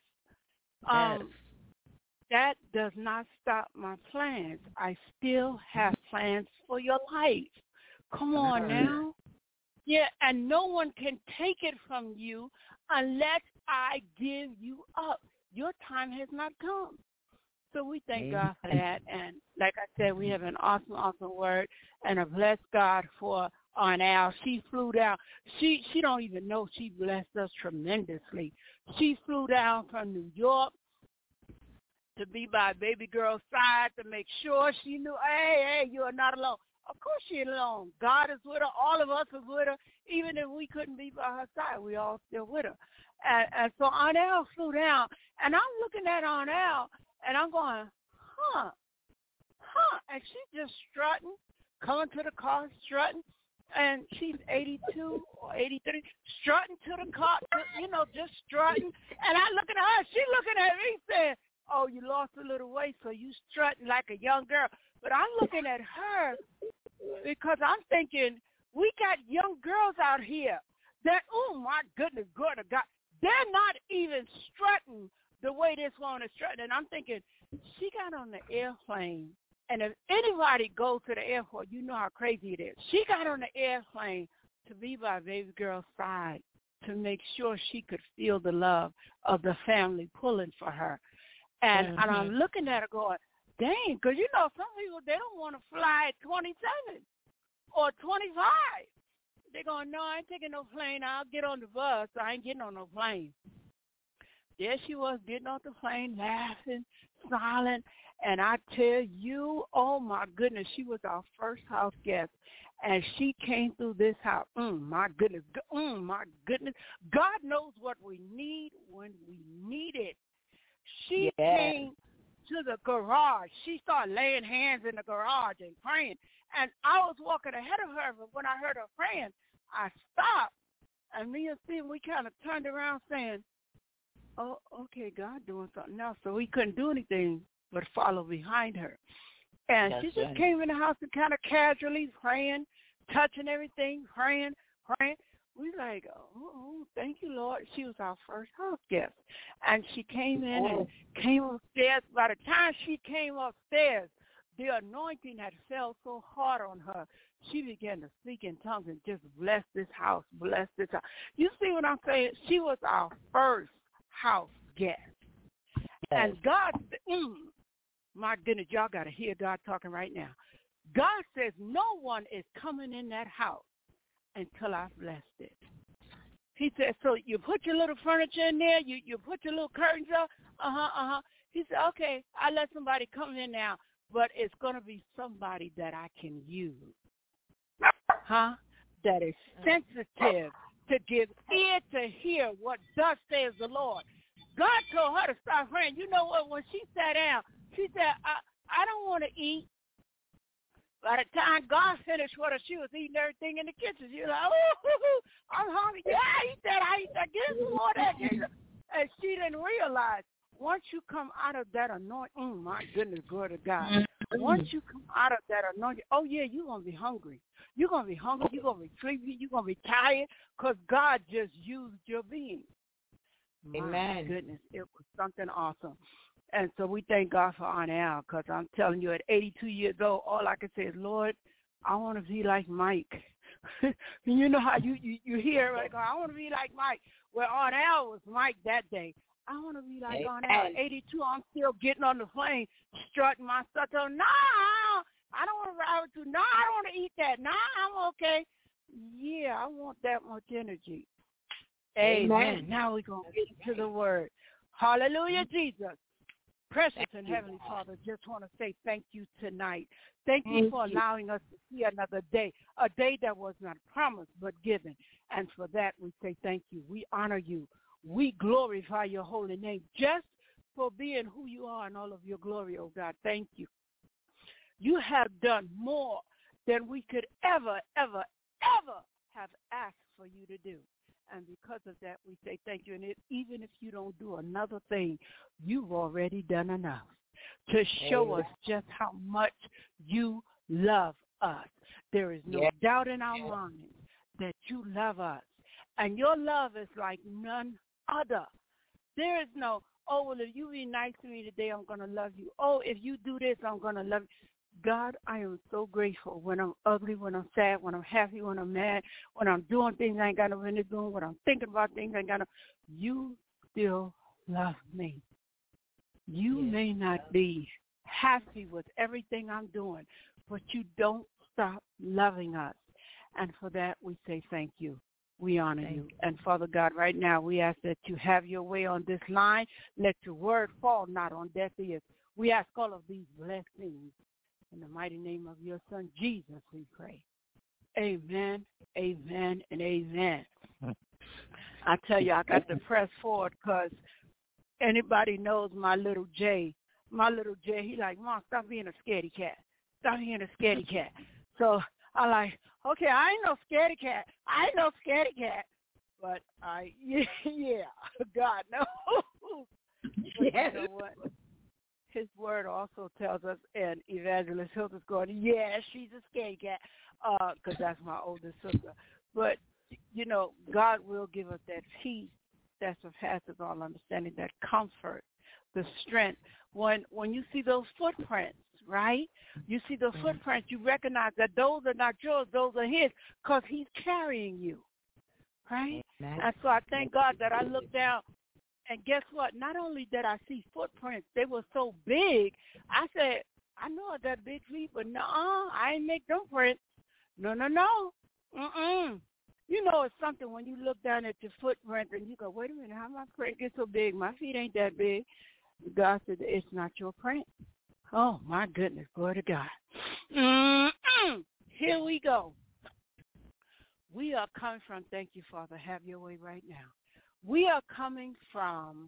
that does not stop my plans. I still have plans for your life. Come on now. Yeah, and no one can take it from you unless I give you up. Your time has not come. So we thank God for that. And like I said, we have an awesome, awesome word, and I bless God for Arnell. She flew down. She don't even know she blessed us tremendously. She flew down from New York to be by baby girl's side to make sure she knew, hey, you are not alone. Of course she ain't alone. God is with her. All of us is with her. Even if we couldn't be by her side, we all still with her. And so Arnell flew down, and I'm looking at Arnell, and I'm going, and she's just strutting, coming to the car, strutting, and she's 82 or 83, strutting to the car, just strutting. And I'm looking at her, she's looking at me saying, oh, you lost a little weight, so you strutting like a young girl. But I'm looking at her because I'm thinking, we got young girls out here that, oh, my goodness, good to God, they're not even strutting the way this one is strutting. And I'm thinking, she got on the airplane, and if anybody goes to the airport, you know how crazy it is. She got on the airplane to be by baby girl's side to make sure she could feel the love of the family pulling for her. And I'm looking at her going, dang, because some people, they don't want to fly at 27 or 25. They're going, no, I ain't taking no plane. I'll get on the bus. I ain't getting on no plane. There she was getting off the plane, laughing, smiling. And I tell you, oh, my goodness, she was our first house guest. And she came through this house. My goodness. My goodness. God knows what we need when we need it. She came to the garage. She started laying hands in the garage and praying. And I was walking ahead of her, but when I heard her praying, I stopped. And me and Steve, we kind of turned around saying, oh, okay, God doing something else. So we couldn't do anything but follow behind her. And she just came in the house and kind of casually praying, touching everything, praying. We like, oh, thank you, Lord. She was our first house guest. And she came in and came upstairs. By the time she came upstairs, the anointing had fell so hard on her. She began to speak in tongues and just bless this house, bless this house. You see what I'm saying? She was our first house guest. And God, my goodness, y'all got to hear God talking right now. God says no one is coming in that house until I've blessed it. He said, so you put your little furniture in there, you put your little curtains up, He said, okay, I'll let somebody come in now, but it's going to be somebody that I can use, that is sensitive to give ear to hear what thus says the Lord. God told her to stop praying. You know what? When she sat down, she said, I don't want to eat. By the time God finished with her, she was eating everything in the kitchen. She was like, oh, I'm hungry. Yeah, I eat that. Give me more of that. And she didn't realize once you come out of that anointing, my goodness, glory to God. Once you come out of that anointing, oh, yeah, you're going to be hungry. You're going to be hungry. You're going to be sleepy. You're going to be tired because God just used your being. Amen. My goodness, it was something awesome. And so we thank God for Aunt Al, because I'm telling you, at 82 years old, all I can say is, Lord, I want to be like Mike. You know how you hear, like, I want to be like Mike. Well, Aunt Al was Mike that day. I want to be like Aunt Al. At 82, I'm still getting on the plane, strutting my stuff. No, I don't want to ride with you. No, I don't want to eat that. No, I'm okay. Yeah, I want that much energy. Amen. Now we're going to get into the word. Hallelujah, Jesus. Precious and Heavenly Father, just want to say thank you tonight. Thank you for allowing us to see another day, a day that was not promised but given. And for that, we say thank you. We honor you. We glorify your holy name just for being who you are in all of your glory, oh God. Thank you. You have done more than we could ever have asked for you to do. And because of that, we say thank you. And even if you don't do another thing, you've already done enough to show us just how much you love us. There is no doubt in our minds that you love us. And your love is like none other. There is no, oh, well, if you be nice to me today, I'm going to love you. Oh, if you do this, I'm going to love you. God, I am so grateful when I'm ugly, when I'm sad, when I'm happy, when I'm mad, when I'm doing things I ain't got no business doing, when I'm thinking about things I ain't got no. You still love me. You may not be happy with everything I'm doing, but you don't stop loving us. And for that, we say thank you. We honor you. And Father God, right now, we ask that you have your way on this line. Let your word fall not on deaf ears. We ask all of these blessings. In the mighty name of your son, Jesus, we pray. Amen, amen, and amen. I tell you, I got to press forward because anybody knows my little Jay. My little Jay, he like, Mom, stop being a scaredy cat. Stop being a scaredy cat. So I like, okay, I ain't no scaredy cat. But God knows. You know what? His word also tells us, and Evangelist Hilda's going, she's a scaredy cat, because that's my oldest sister. But, you know, God will give us that peace that surpasses all understanding, that comfort, the strength. When you see those footprints, right? You see those footprints, you recognize that those are not yours, those are his, because he's carrying you, right? And so I thank God that I looked down. And guess what? Not only did I see footprints, they were so big. I said, I know I got big feet, but no, I ain't make them prints. No. You know it's something when you look down at your footprint and you go, wait a minute, how my print get so big? My feet ain't that big. God said, it's not your print. Oh, my goodness. Glory to God. Here we go. We are coming from, thank you, Father, have your way right now. We are coming from,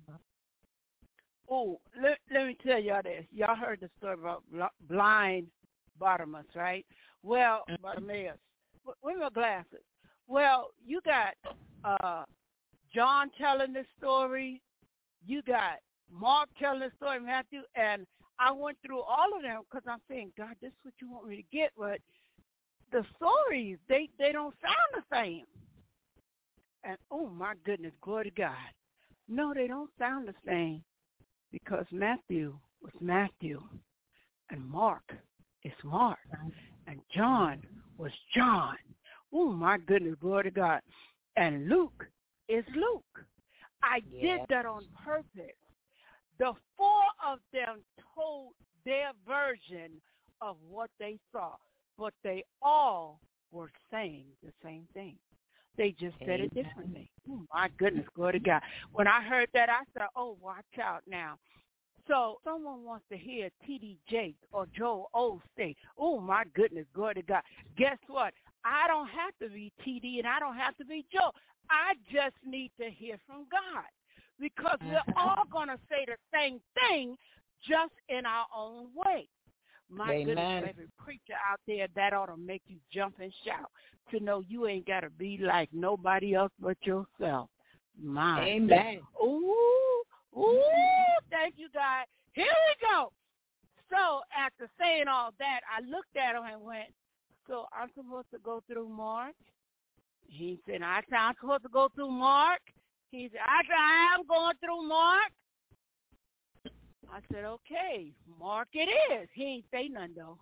let me tell y'all this. Y'all heard the story about blind Bartimaeus, right? Well, Bartimaeus. Where are my glasses? Well, you got John telling this story. You got Mark telling this story, Matthew, and I went through all of them because I'm saying, God, this is what you want me to get, but the stories, they don't sound the same. And, oh, my goodness, glory to God. No, they don't sound the same because Matthew was Matthew and Mark is Mark and John was John. Oh, my goodness, glory to God. And Luke is Luke. I did that on purpose. The four of them told their version of what they saw, but they all were saying the same thing. They just said it differently. Oh, my goodness, glory to God. When I heard that, I said, oh, watch out now. So someone wants to hear T.D. Jakes or Joel Osteen. Oh, my goodness, glory to God. Guess what? I don't have to be T.D. and I don't have to be Joel. I just need to hear from God because we're all going to say the same thing just in our own way. My goodness, every preacher out there, that ought to make you jump and shout to know you ain't got to be like nobody else but yourself. My Amen. Ooh, thank you, God. Here we go. So after saying all that, I looked at him and went, so I'm supposed to go through Mark? He said, I'm supposed to go through Mark? He said, I am going through Mark. I said, okay, Mark it is. He ain't say nothing, though.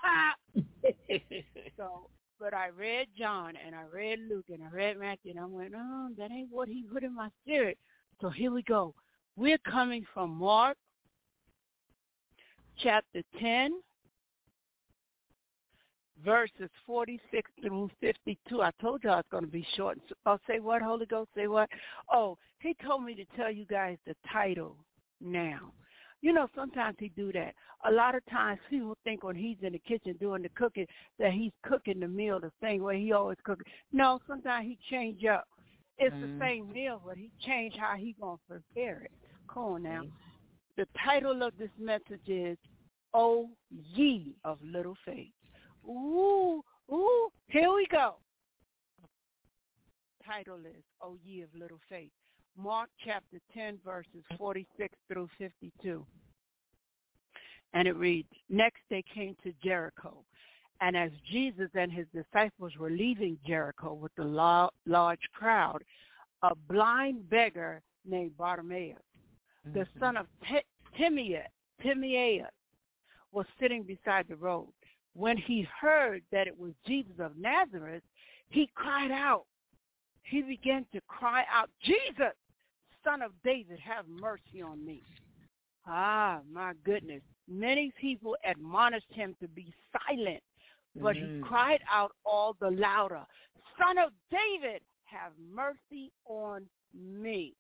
But I read John, and I read Luke, and I read Matthew, and I went, oh, that ain't what he put in my spirit. So here we go. We're coming from Mark chapter 10, verses 46 through 52. I told y'all it's going to be short. Oh, say what, Holy Ghost? Say what? Oh, he told me to tell you guys the title now. You know, sometimes he do that. A lot of times people think when he's in the kitchen doing the cooking that he's cooking the meal the same way he always cooking. No, sometimes he change up. It's the same meal, but he changed how he going to prepare it. Come on now. The title of this message is, O Ye of Little Faith. Ooh, here we go. Title is, O Ye of Little Faith. Mark chapter 10, verses 46 through 52. And it reads, next they came to Jericho. And as Jesus and his disciples were leaving Jericho with the large crowd, a blind beggar named Bartimaeus, the son of Timaeus, was sitting beside the road. When he heard that it was Jesus of Nazareth, he cried out. He began to cry out, Jesus, Son of David, have mercy on me. Ah, my goodness. Many people admonished him to be silent, but he cried out all the louder, Son of David, have mercy on me.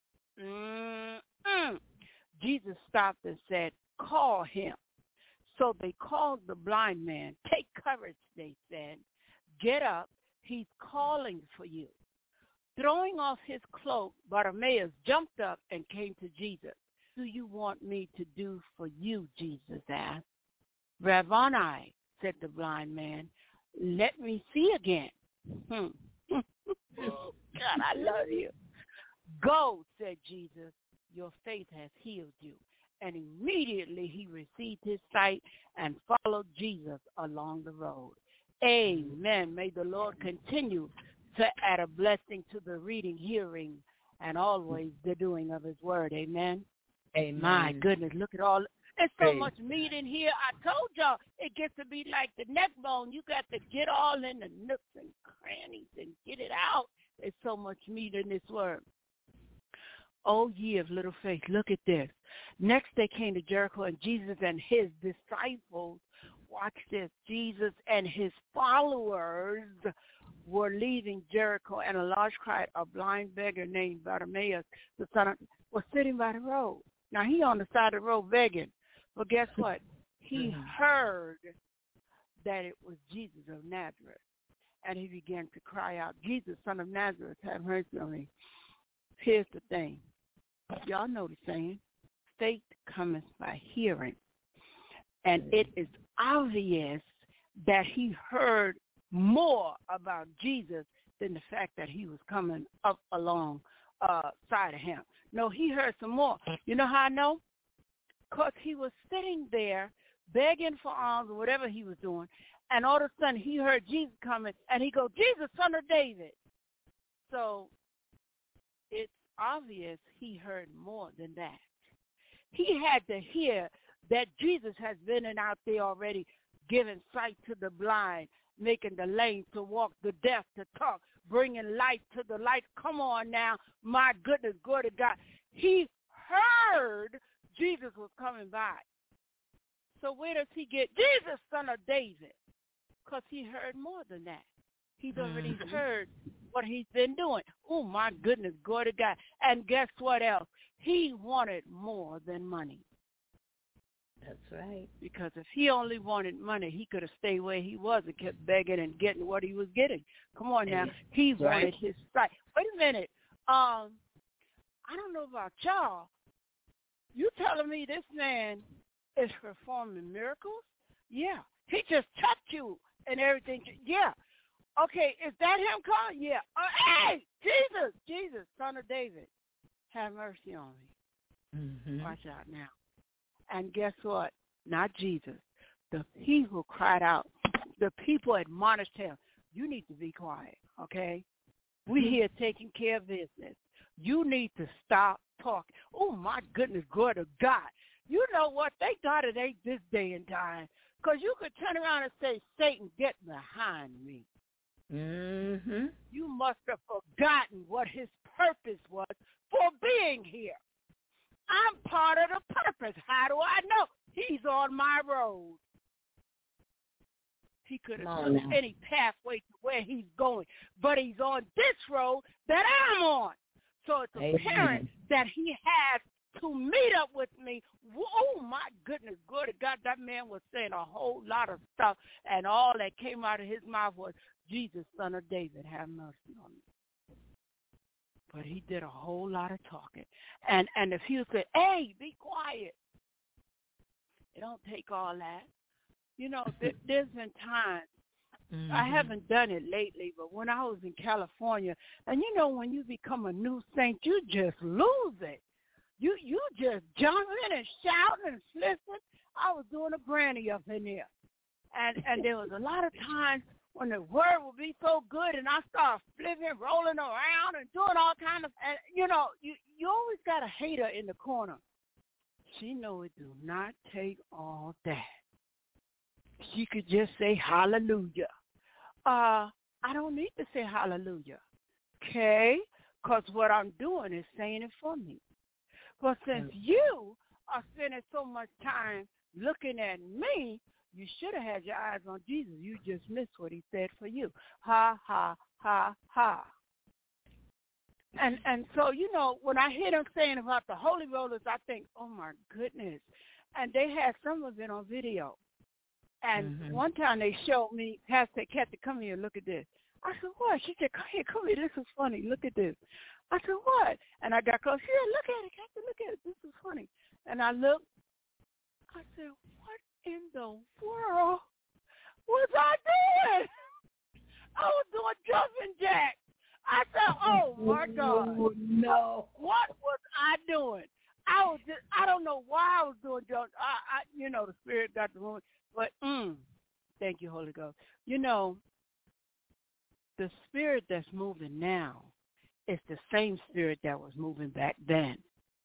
Jesus stopped and said, call him. So they called the blind man. Take courage, they said. Get up. He's calling for you. Throwing off his cloak, Bartimaeus jumped up and came to Jesus. Do you want me to do for you, Jesus asked. Rabboni, said the blind man, let me see again. Oh, God, I love you. Go, said Jesus, your faith has healed you. And immediately he received his sight and followed Jesus along the road. Amen. May the Lord continue to add a blessing to the reading, hearing, and always the doing of his word. Amen. Amen. My goodness, look at all. There's so much meat in here. I told y'all it gets to be like the neck bone. You got to get all in the nooks and crannies and get it out. There's so much meat in this word. O ye of little faith, look at this. Next they came to Jericho, and Jesus and his disciples, watch this, Jesus and his followers were leaving Jericho, and a large crowd, a blind beggar named Bartimaeus, the son of, was sitting by the road. Now, he on the side of the road begging. But guess what? he heard that it was Jesus of Nazareth. And he began to cry out, Jesus, son of Nazareth, have mercy on me. Here's the thing. Y'all know the saying, faith cometh by hearing. And it is obvious that he heard more about Jesus than the fact that he was coming up along side of him. No, he heard some more. You know how I know? Because he was sitting there begging for alms or whatever he was doing, and all of a sudden he heard Jesus coming, and he goes, Jesus, son of David. So it's obvious he heard more than that. He had to hear that Jesus has been out there already giving sight to the blind, making the lame to walk, the deaf to talk, bringing light to the light. Come on now, my goodness, glory to God. He heard Jesus was coming by. So where does he get Jesus, son of David? Because he heard more than that. He's already heard what he's been doing. Oh, my goodness, glory to God. And guess what else? He wanted more than money. That's right. Because if he only wanted money, he could have stayed where he was and kept begging and getting what he was getting. Come on now. He wanted his sight. Wait a minute. I don't know about y'all. You telling me this man is performing miracles? Yeah. He just touched you and everything. Yeah. Okay, is that him calling? Yeah. Hey, Jesus, son of David, have mercy on me. Watch out now. And guess what? Not Jesus. The people cried out. The people admonished him. You need to be quiet, okay? We're here taking care of business. You need to stop talking. Oh, my goodness, glory to God. You know what? They got it ain't this day and time. Because you could turn around and say, Satan, get behind me. You must have forgotten what his purpose was for being here. I'm part of the purpose. How do I know? He's on my road. He could have took any pathway to where he's going, but he's on this road that I'm on. So it's apparent that he has to meet up with me. Oh, my goodness, good God, that man was saying a whole lot of stuff, and all that came out of his mouth was, Jesus, son of David, have mercy on me. But he did a whole lot of talking. And if he would say, hey, be quiet, it don't take all that. You know, there's been times, I haven't done it lately, but when I was in California, and you know when you become a new saint, you just lose it. You just jumping and shouting and flipping. I was doing a granny up in there. And there was a lot of times when the word would be so good and I started flipping, rolling around and doing all kind of, and you know, you always got a hater in the corner. She know it do not take all that. She could just say hallelujah. I don't need to say hallelujah, okay? Because what I'm doing is saying it for me. But since you are spending so much time looking at me, you should have had your eyes on Jesus. You just missed what he said for you. Ha, ha, ha, ha. And so, you know, when I hear them saying about the Holy Rollers, I think, oh, my goodness. And they had some of it on video. And one time they showed me, Pastor Kathy, come here, look at this. I said, what? She said, come here, this is funny, look at this. I said, what? And I got close, here, look at it, Kathy, look at it, this is funny. And I looked, I said, what in the world was I doing? I was doing jumping jacks. I said, oh, my God. Oh, no. What was I doing? I don't know why I was doing jumping. You know, the Spirit got the room. But thank you, Holy Ghost. You know, the spirit that's moving now is the same spirit that was moving back then.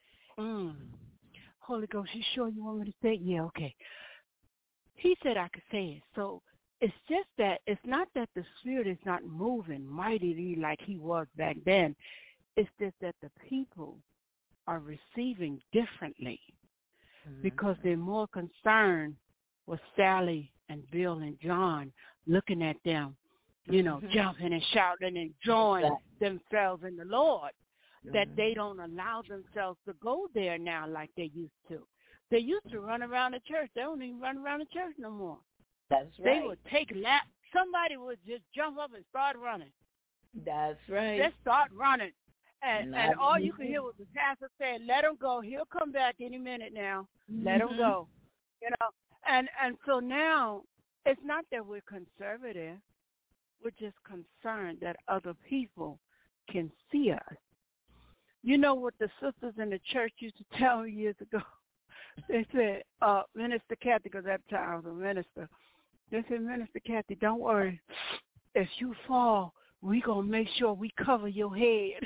Holy Ghost, you sure you want me to say it? Yeah, okay. He said I could say it. So it's just that it's not that the spirit is not moving mightily like he was back then. It's just that the people are receiving differently because they're more concerned with Sally and Bill and John looking at them, you know, jumping and shouting and enjoying themselves in the Lord, that they don't allow themselves to go there now like they used to. They used to run around the church. They don't even run around the church no more. That's right. They would take laps. Somebody would just jump up and start running. That's right. Just start running. And all you could hear was the pastor saying, let him go. He'll come back any minute now. Let him go. You know, and so now it's not that we're conservative. We're just concerned that other people can see us. You know what the sisters in the church used to tell me years ago? They said, Minister Kathy, because at the time I was a minister, they said, Minister Kathy, don't worry. If you fall, we're going to make sure we cover your head.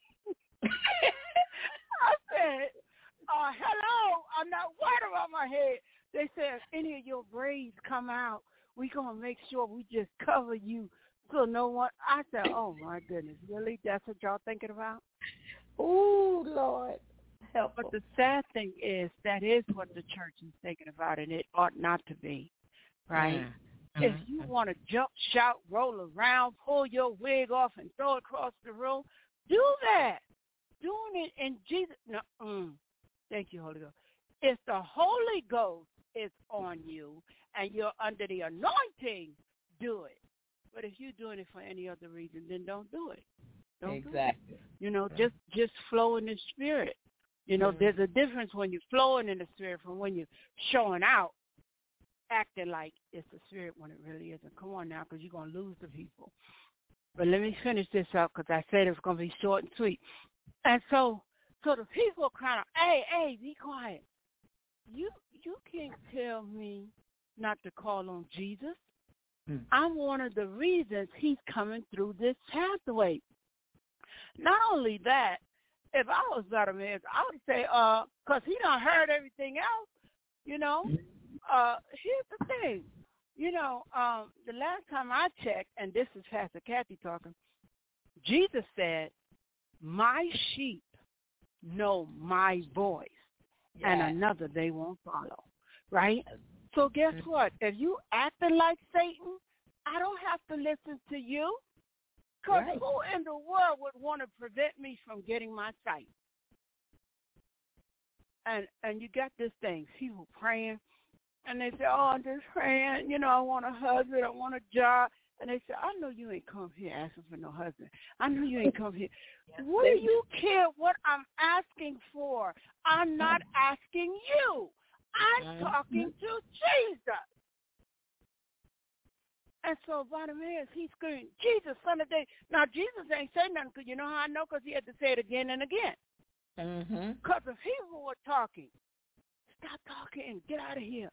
I said, hello, I'm not worried about my head. They said, if any of your braids come out, we're going to make sure we just cover you so no one. I said, oh, my goodness, really? That's what y'all thinking about? Oh, Lord. Help But them. the sad thing is that is what the church is thinking about, and it ought not to be, right? If you want to jump, shout, roll around, pull your wig off and throw it across the room, do that. Doing it in Jesus. No, thank you, Holy Ghost. If the Holy Ghost is on you and you're under the anointing, do it. But if you're doing it for any other reason, then don't do it. Don't do it. You know, just flow in the Spirit. You know, there's a difference when you're flowing in the Spirit from when you're showing out, acting like it's the Spirit when it really isn't. Come on now, because you're going to lose the people. But let me finish this up because I said it was going to be short and sweet. And so the people kind of, hey, be quiet. You can't tell me not to call on Jesus. I'm one of the reasons he's coming through this pathway. Not only that, if I was Bartimaeus, I would say, because he done heard everything else, you know. Here's the thing. You know, the last time I checked, and this is Pastor Kathy talking, Jesus said, my sheep know my voice, and another they won't follow, right? So guess what? If you acting like Satan, I don't have to listen to you, because who in the world would want to prevent me from getting my sight? And you got this thing, people praying, and they say, oh, I'm just praying, you know, I want a husband, I want a job. And they say, I know you ain't come here asking for no husband. I know you ain't come here. What do you care what I'm asking for? I'm not asking you. I'm talking to Jesus. And so Bartimaeus, he's screaming, Jesus, son of David. Now, Jesus ain't saying nothing, because you know how I know? Because he had to say it again and again. Because if people were talking, stop talking, get out of here.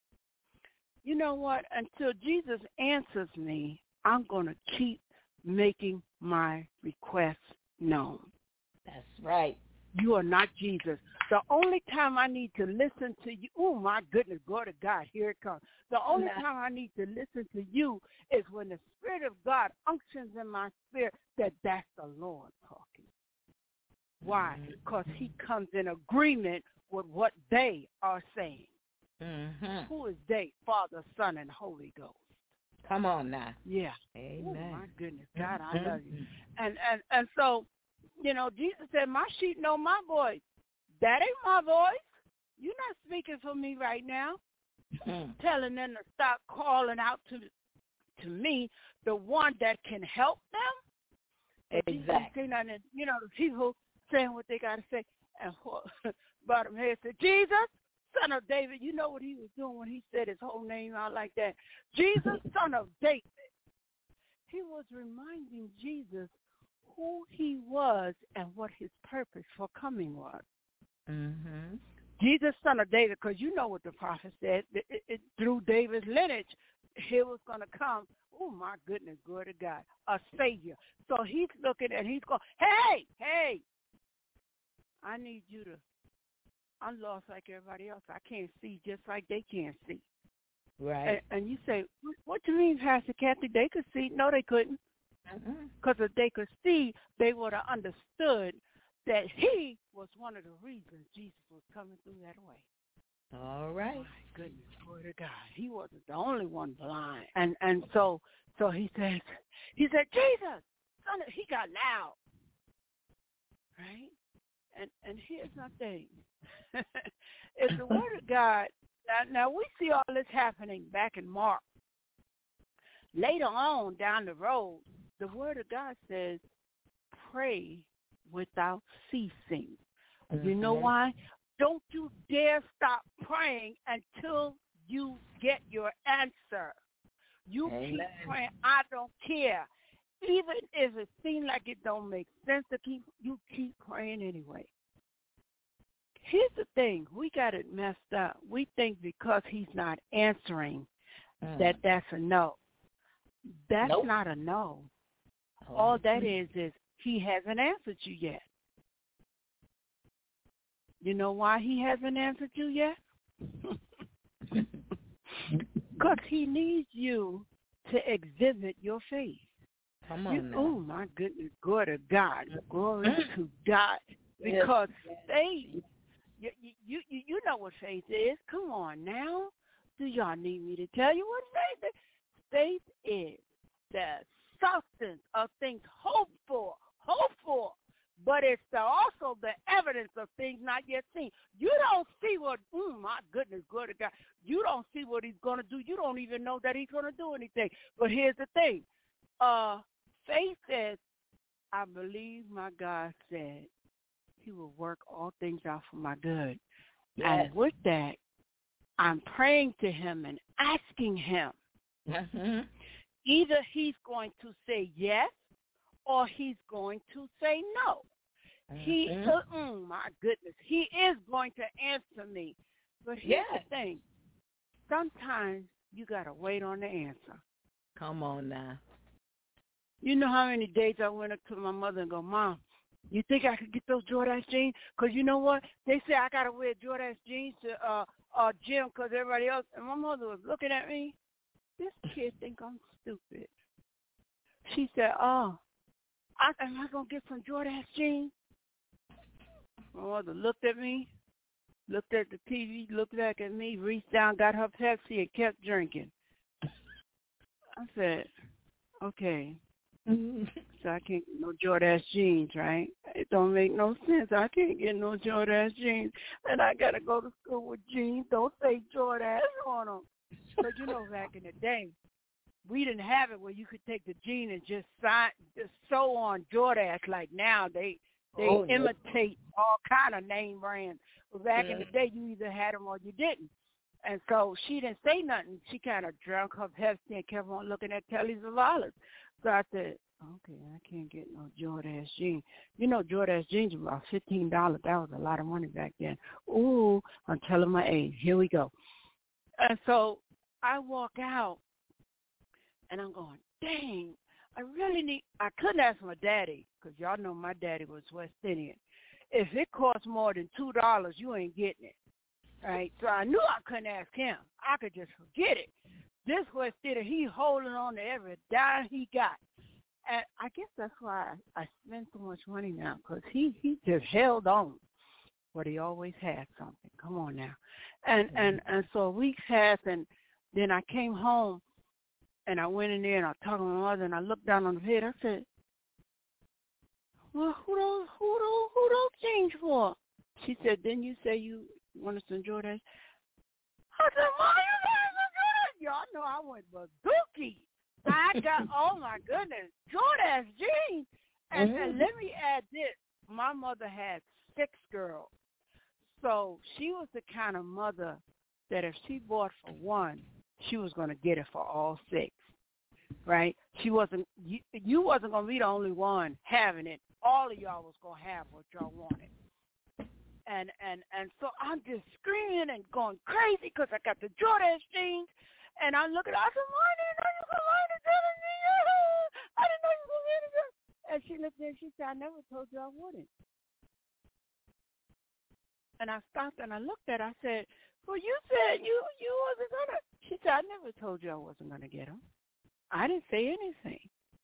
You know what? Until Jesus answers me, I'm going to keep making my requests known. That's right. You are not Jesus. The only time I need to listen to you, oh, my goodness, glory to God, here it comes. The only time I need to listen to you is when the Spirit of God unctions in my spirit that that's the Lord talking. Why? Because he comes in agreement with what they are saying. Who is they? Father, Son, and Holy Ghost. Come on now. Yeah. Amen. Oh, my goodness. God, I love you. And so, you know, Jesus said, my sheep know my voice. That ain't my voice. You're not speaking for me right now. Telling them to stop calling out to me, the one that can help them. Exactly. You know, the people saying what they got to say. And Bartimaeus said, Jesus, son of David. You know what he was doing when he said his whole name out like that? Jesus, son of David. He was reminding Jesus who he was and what his purpose for coming was. Jesus, son of David, because you know what the prophet said. Through David's lineage, he was going to come. Oh, my goodness, glory to God, a Savior. So he's looking and he's going, hey, I need you to. I'm lost like everybody else. I can't see just like they can't see. Right. And you say, what do you mean, Pastor Kathy? They could see. No, they couldn't. Because if they could see, they would have understood that he was one of the reasons Jesus was coming through that way. All right. My goodness, glory to God. He wasn't the only one blind. And so he said, Jesus, son, he got loud. Right? And here's my thing. It's the word of God. Now we see all this happening back in Mark. Later on down the road, the word of God says, pray without ceasing. You know why? Don't you dare stop praying until you get your answer. You keep praying. I don't care. Even if it seems like it don't make sense to you keep praying anyway. Here's the thing. We got it messed up. We think because he's not answering that's a no. That's not a no. All that is he hasn't answered you yet. You know why he hasn't answered you yet? Because he needs you to exhibit your faith. Come on now. Oh, my goodness. Glory to God. Glory to God. Because faith, you know what faith is. Come on now. Do y'all need me to tell you what faith is? Faith is the substance of things hoped for, but it's also the evidence of things not yet seen. You don't see what, my goodness, glory to God. You don't see what he's going to do. You don't even know that he's going to do anything. But here's the thing. Faith says, I believe my God said he will work all things out for my good. Yes. And with that, I'm praying to him and asking him. Either he's going to say yes or he's going to say no. He, my goodness, he is going to answer me. But here's the thing. Sometimes you got to wait on the answer. Come on now. You know how many days I went up to my mother and go, Mom, you think I could get those Jordache jeans? Because you know what? They say I got to wear Jordache jeans to gym because everybody else. And my mother was looking at me. This kid think I'm stupid. She said, am I going to get some Jordache jeans? My mother looked at me, looked at the TV, looked back at me, reached down, got her Pepsi, and kept drinking. I said, okay. So I can't get no Jordache jeans, right? It don't make no sense. I can't get no Jordache jeans. And I got to go to school with jeans. Don't say Jordache on them. But you know, back in the day, we didn't have it where you could take the jean and just sew on Jordache. Like now, they imitate all kind of name brands. But back in the day, you either had them or you didn't. And so she didn't say nothing. She kind of drank her Pepsi and kept on looking at Telly Savalas. So I said, okay, I can't get no Jordache jeans. You know, Jordache jeans were about $15. That was a lot of money back then. Ooh, I'm telling my age. Here we go. And so I walk out, and I'm going, dang, I couldn't ask my daddy, because y'all know my daddy was West Indian. If it costs more than $2, you ain't getting it, right? So I knew I couldn't ask him. I could just forget it. This West Indian, he holding on to every dime he got. And I guess that's why I spend so much money now, because he just held on. But he always had something. Come on now. And so a week passed, and then I came home, and I went in there, and I talked to my mother, and I looked down on the bed. I said, well, who those jeans for? She said, didn't you say you wanted some Jordache? I said, Mom, you got some Jordache? Y'all know I went bazooki. I got, oh, my goodness, Jordache jeans. And let me add this. My mother had 6 girls. So she was the kind of mother that if she bought for one, she was going to get it for all 6, right? You wasn't going to be the only one having it. All of y'all was going to have what y'all wanted. And so I'm just screaming and going crazy because I got the Jordache jeans. And I look at her, I said, Mom, I didn't know you were going to tell me. I didn't know you were going to. And she looked at me and she said, I never told you I wouldn't. And I stopped and I looked at her. I said, well, you said you wasn't going to. She said, I never told you I wasn't going to get them. I didn't say anything.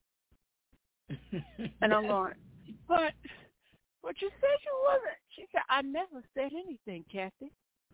And I'm going, but you said you wasn't. She said, I never said anything, Kathy.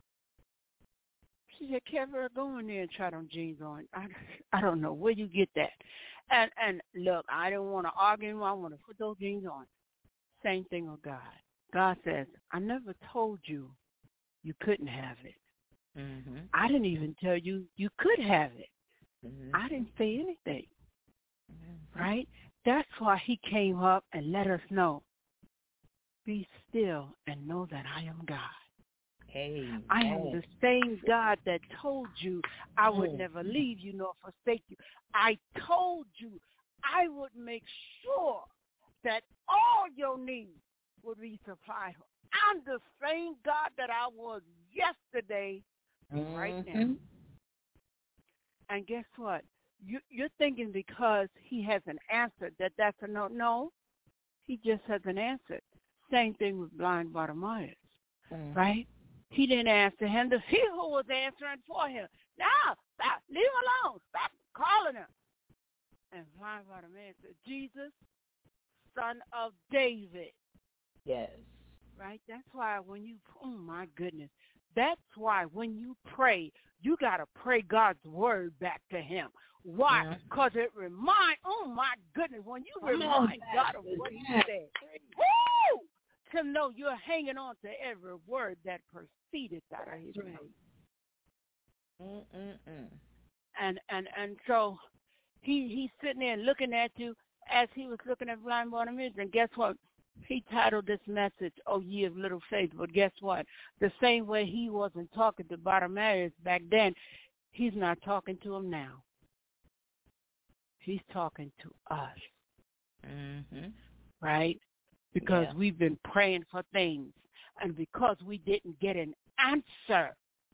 She said, Kevin, go in there and try them jeans on. I don't know where you get that. And look, I didn't want to argue. I want to put those jeans on. Same thing with God. God says, I never told you you couldn't have it. Mm-hmm. I didn't even tell you you could have it. Mm-hmm. I didn't say anything, Mm-hmm. right? That's why he came up and let us know, be still and know that I am God. Amen. I am the same God that told you I would never leave you nor forsake you. I told you I would make sure that all your needs would be supplied. I'm the same God that I was yesterday, right now. And guess what? You're thinking because he hasn't answered that's a no. No, he just hasn't answered. Same thing with blind Bartimaeus, right? He didn't answer him. The people was answering for him. Now, stop, leave him alone. Stop calling him. And blind Bartimaeus said, Jesus, son of David. Yes. Right? That's why when you, oh my goodness, that's why when you pray, you got to pray God's word back to him. Why? Because it reminds, oh my goodness, when you remind God of what he said, woo! To know you're hanging on to every word that proceeded out of his mouth. And so he's sitting there looking at you as he was looking at blind Bartimaeus. And guess what? He titled this message, "Oh Ye of Little Faith." But guess what? The same way he wasn't talking to Bartimaeus back then, he's not talking to him now. He's talking to us. Right? Because we've been praying for things, and because we didn't get an answer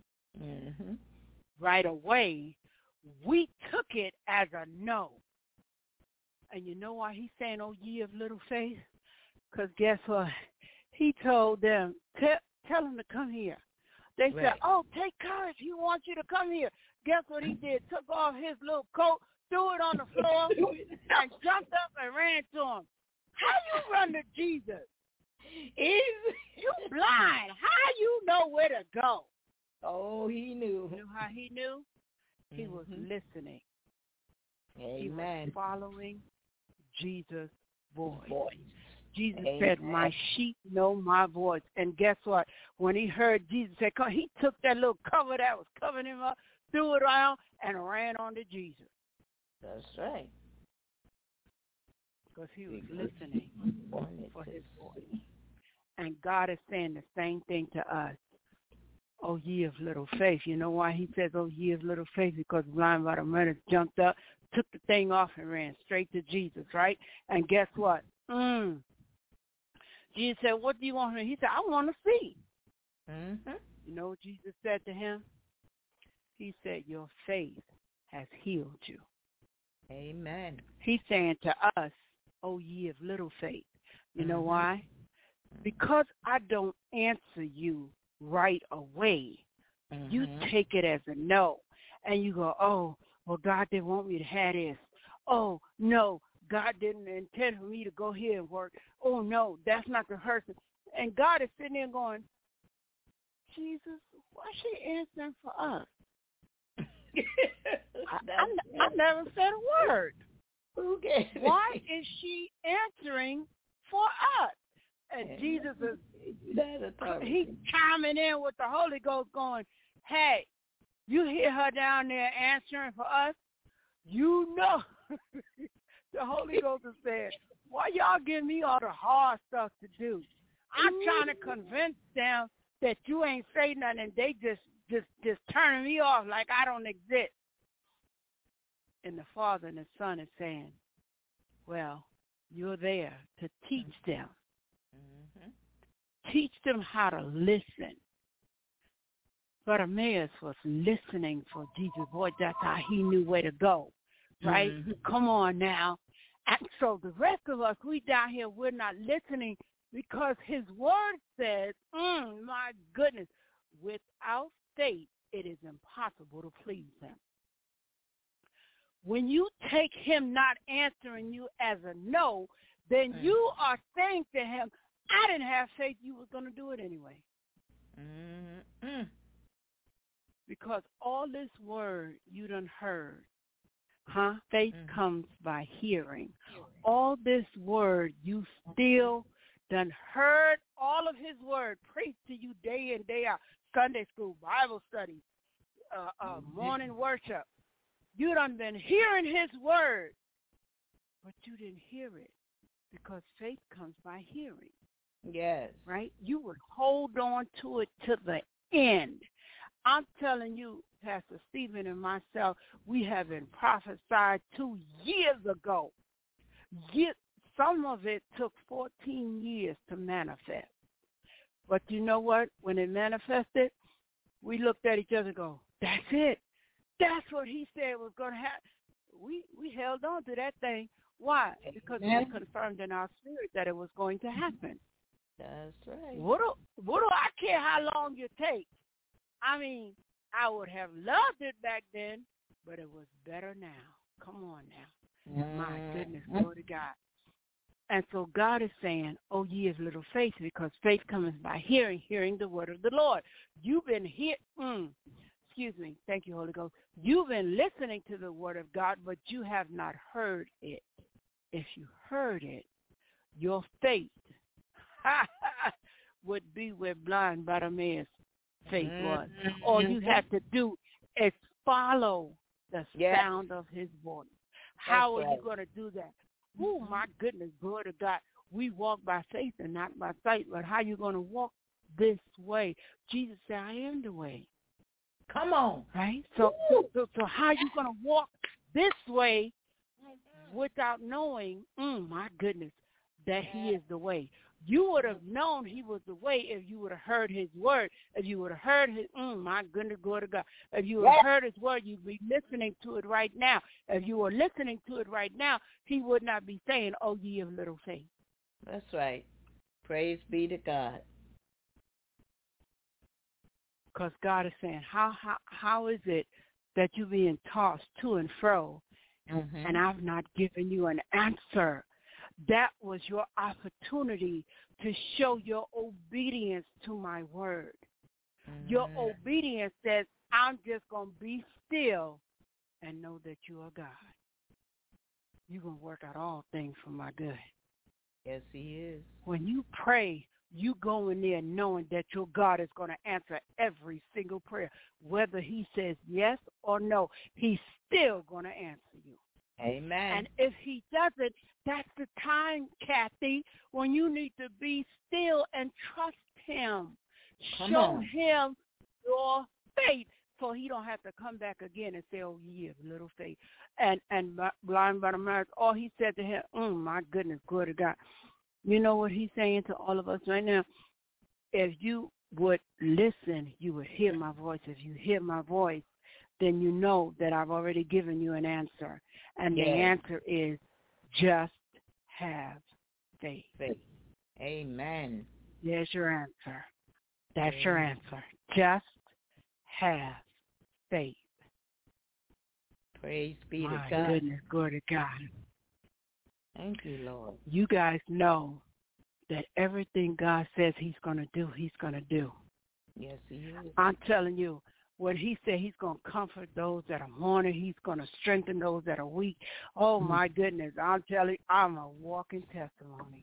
right away, we took it as a no. And you know why he's saying, "Oh, ye of little faith"? Because guess what? He told them, tell them to come here. They said, "Oh, take courage. He wants you to come here." Guess what he did? Took off his little coat, threw it on the floor, and jumped up and ran to him. How you run to Jesus? You blind. How you know where to go? Oh, he knew. You know how he knew? He was listening. Amen. He was following Jesus' voice. Jesus said, "My sheep know my voice." And guess what? When he heard Jesus say, "Come," he took that little cover that was covering him up, threw it around, and ran on to Jesus. That's right. Because he was listening for his voice. And God is saying the same thing to us. "Oh, ye of little faith." You know why he says, "Oh, ye of little faith"? Because blind Bartimaeus jumped up, took the thing off, and ran straight to Jesus, right? And guess what? Jesus said, "What do you want?" He said, "I want to see." You know what Jesus said to him? He said, "Your faith has healed you." Amen. He's saying to us, "Oh, ye of little faith." You know why? Because I don't answer you right away. You take it as a no. And you go, "Oh, well, God didn't want me to have this. Oh, no, God didn't intend for me to go here and work. Oh, no, that's not the person." And God is sitting there going, "Jesus, why is she answering for us? I never said a word. Why is she answering for us?" And Jesus is he's chiming in with the Holy Ghost going, "Hey, you hear her down there answering for us? You know." The Holy Ghost is saying, "Why y'all giving me all the hard stuff to do? I'm trying to convince them that you ain't say nothing, and they just turning me off like I don't exist." And the Father and the Son is saying, "Well, you're there to teach them. Teach them how to listen." Bartimaeus was listening for Jesus' voice. That's how he knew where to go, right? Come on now. And so the rest of us, we down here, we're not listening because his word says, my goodness, without faith, it is impossible to please him. When you take him not answering you as a no, then you are saying to him, "I didn't have faith you was going to do it anyway." Because all this word you done heard, faith comes by hearing. All this word you still done heard all of his word preached to you day in, day out. Sunday school, Bible study, morning worship. You done been hearing his word, but you didn't hear it because faith comes by hearing. Yes. Right? You would hold on to it to the end. I'm telling you, Pastor Stephen and myself, we have been prophesied 2 years ago. Some of it took 14 years to manifest. But you know what? When it manifested, we looked at each other and go, that's it. That's what he said was going to happen. We held on to that thing. Why? Because it was confirmed in our spirit that it was going to happen. That's right. What do I care how long it takes? I mean, I would have loved it back then, but it was better now. Come on now. My goodness, glory to God. And so God is saying, oh, ye of little faith, because faith comes by hearing the word of the Lord. You've been thank you, Holy Ghost. You've been listening to the word of God, but you have not heard it. If you heard it, your faith would be where blind Bartimaeus' faith was. All you have to do is follow the sound of his voice. How are you going to do that? Oh, my goodness, glory to God. We walk by faith and not by sight, but how are you going to walk this way? Jesus said, I am the way. Come on. Right? So how are you going to walk this way without knowing, my goodness, that he is the way? You would have known he was the way if you would have heard his word. If you would have heard his, my goodness, glory to God. If you would have heard his word, you'd be listening to it right now. If you were listening to it right now, he would not be saying, oh, ye of little faith. That's right. Praise be to God. Because God is saying, how is it that you're being tossed to and fro, and I've not given you an answer? That was your opportunity to show your obedience to my word. Your obedience says, I'm just going to be still and know that you are God. You're going to work out all things for my good. Yes, he is. When you pray, you go in there knowing that your God is going to answer every single prayer. Whether he says yes or no, he's still going to answer you. Amen. And if he doesn't, that's the time, Kathy, when you need to be still and trust him. Show him your faith so he don't have to come back again and say, oh, ye of little faith. And blind Bartimaeus, all he said to him, my goodness, glory to God. You know what he's saying to all of us right now? If you would listen, you would hear my voice. If you hear my voice, then you know that I've already given you an answer. And the answer is just have faith. Amen. There's your answer. That's your answer. Just have faith. Praise be to God. My goodness, glory to God. Thank you, Lord. You guys know that everything God says he's going to do, he's going to do. Yes, he is. I'm telling you, when he said he's going to comfort those that are mourning, he's going to strengthen those that are weak. Oh, my goodness. I'm telling you, I'm a walking testimony.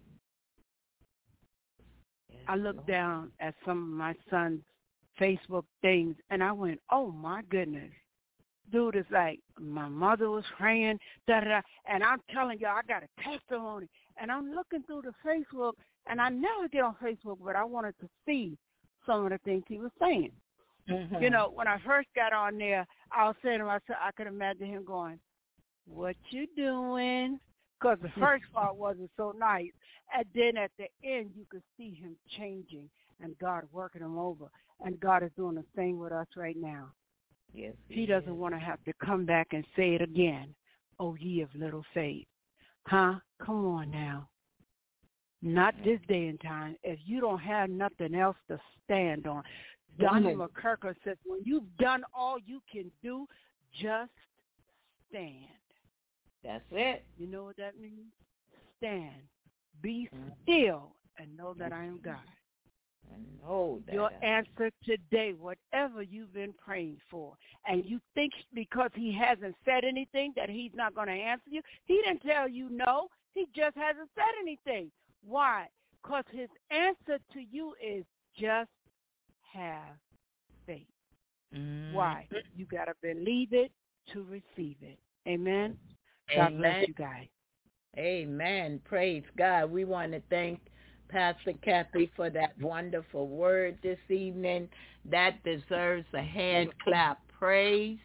Yes, I looked down at some of my son's Facebook things, and I went, oh, my goodness. Dude is like, my mother was praying, da-da-da, and I'm telling you, I got a testimony. And I'm looking through the Facebook, and I never get on Facebook, but I wanted to see some of the things he was saying. You know, when I first got on there, I was saying to myself, I could imagine him going, what you doing? Because the first part wasn't so nice. And then at the end, you could see him changing and God working him over. And God is doing the same with us right now. Yes, he doesn't want to have to come back and say it again. Oh, ye of little faith. Huh? Come on now. Not this day and time. If you don't have nothing else to stand on. Donnie McKirker says, when you've done all you can do, just stand. That's it. You know what that means? Stand. Be still and know that I am God. And know that your answer today, whatever you've been praying for, and you think because he hasn't said anything that he's not going to answer you, he didn't tell you no. He just hasn't said anything. Why? Because his answer to you is just have faith. Why? You got to believe it to receive it. Amen? God bless you guys. Amen. Praise God. We want to thank Pastor Kathy for that wonderful word this evening. That deserves a hand clap. Praise.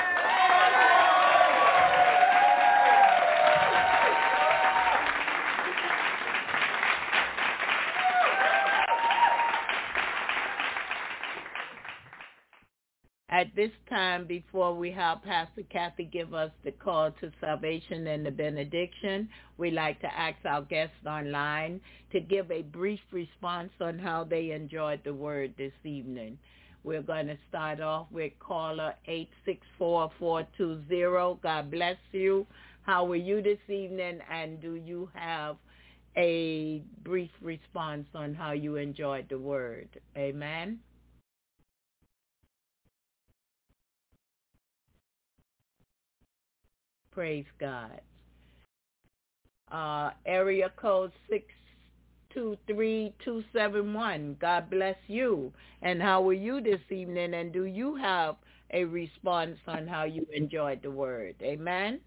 At this time, before we have Pastor Kathy give us the call to salvation and the benediction, we like to ask our guests online to give a brief response on how they enjoyed the word this evening. We're going to start off with caller 864-420. God bless you. How are you this evening? And do you have a brief response on how you enjoyed the word? Amen. Praise God. Area code 623271. God bless you. And how are you this evening? And do you have a response on how you enjoyed the word? Amen.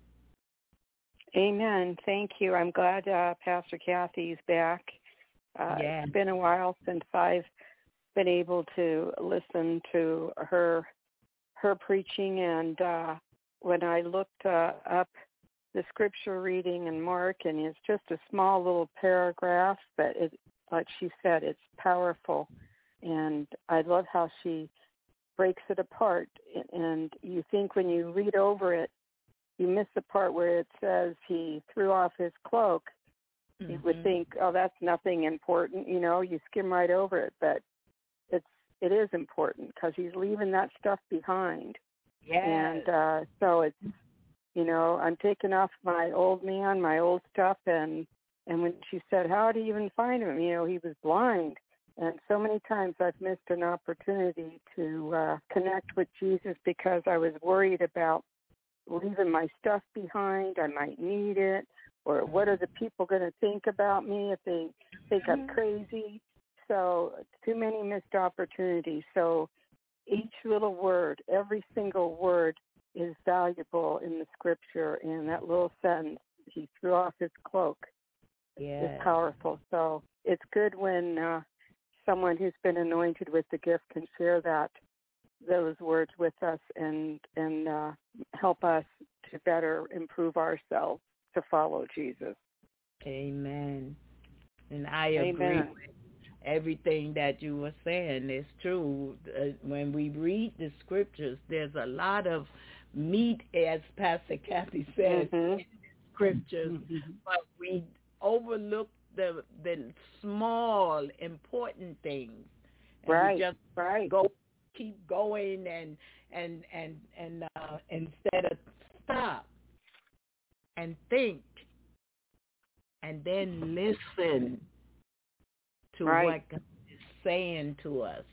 Amen. Thank you. I'm glad Pastor Kathy's back. It's been a while since I've been able to listen to her preaching, and when I looked up the scripture reading in Mark, and it's just a small little paragraph, but like she said, it's powerful. And I love how she breaks it apart. And you think when you read over it, you miss the part where it says he threw off his cloak. You would think, oh, that's nothing important. You know, you skim right over it. But it is important because he's leaving that stuff behind. Yes. And so it's, you know, I'm taking off my old man, my old stuff, and when she said, how did you even find him? You know, he was blind. And so many times I've missed an opportunity to connect with Jesus because I was worried about leaving my stuff behind. I might need it, or what are the people going to think about me if they think I'm crazy? So too many missed opportunities. So each little word, every single word is valuable in the scripture. And that little sentence, he threw off his cloak, is powerful. So it's good when someone who's been anointed with the gift can share those words with us and help us to better improve ourselves to follow Jesus. Amen. And I agree with everything that you were saying. Is true. When we read the scriptures, there's a lot of meat, as Pastor Kathy says, in the scriptures, but we overlook the small, important things. And we just keep going and instead of stop and think and then listen to what God is saying to us.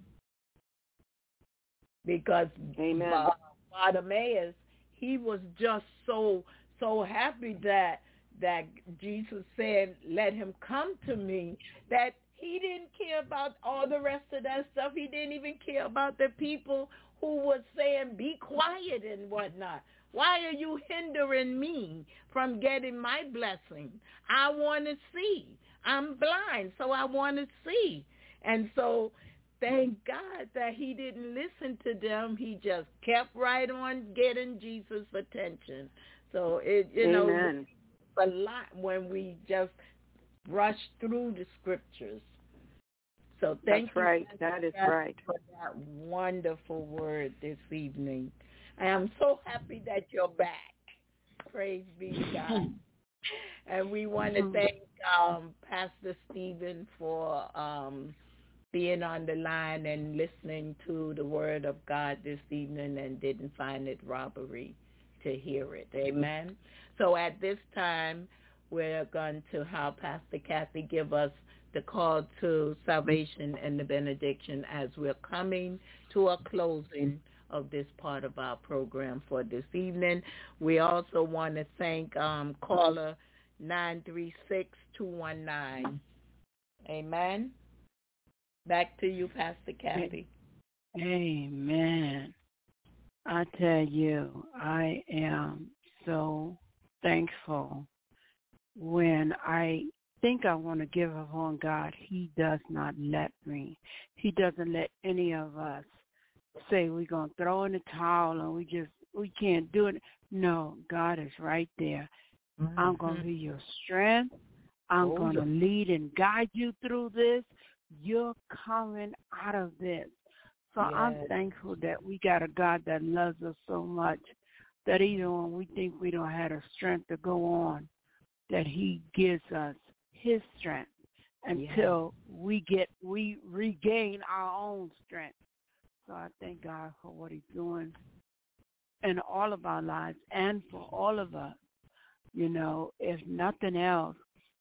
Because Bartimaeus, he was just so happy that Jesus said, let him come to me, that he didn't care about all the rest of that stuff. He didn't even care about the people who were saying, be quiet and whatnot. Why are you hindering me from getting my blessing? I want to see. I'm blind, so I want to see. And so thank God that he didn't listen to them. He just kept right on getting Jesus' attention. So, know, a lot when we just rush through the scriptures. So thank you. That is right. For that wonderful word this evening. I am so happy that you're back. Praise be to God. And we want to thank Pastor Stephen for being on the line and listening to the word of God this evening and didn't find it robbery to hear it. Amen. So at this time, we're going to have Pastor Kathy give us the call to salvation and the benediction as we're coming to a closing of this part of our program for this evening. We also want to thank caller 936-219. Amen. Back to you, Pastor Kathy. Amen. I tell you, I am so thankful. When I think I want to give up on God, he does not let me. He doesn't let any of us say we're going to throw in the towel and we can't do it. No, God is right there. Mm-hmm. I'm going to be your strength. I'm going to lead and guide you through this. You're coming out of this. So yes. I'm thankful that we got a God that loves us so much that even when we think we don't have the strength to go on, that he gives us his strength until we regain our own strength. So I thank God for what he's doing in all of our lives and for all of us. You know, if nothing else,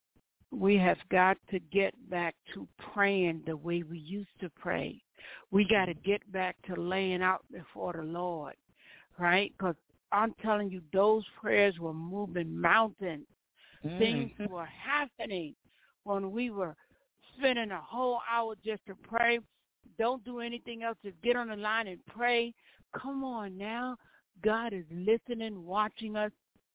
we have got to get back to praying the way we used to pray. We got to get back to laying out before the Lord, right? Because I'm telling you, those prayers were moving mountains. Mm-hmm. Things were happening when we were spending a whole hour just to pray. Don't do anything else. Just get on the line and pray. Come on now. God is listening, watching us,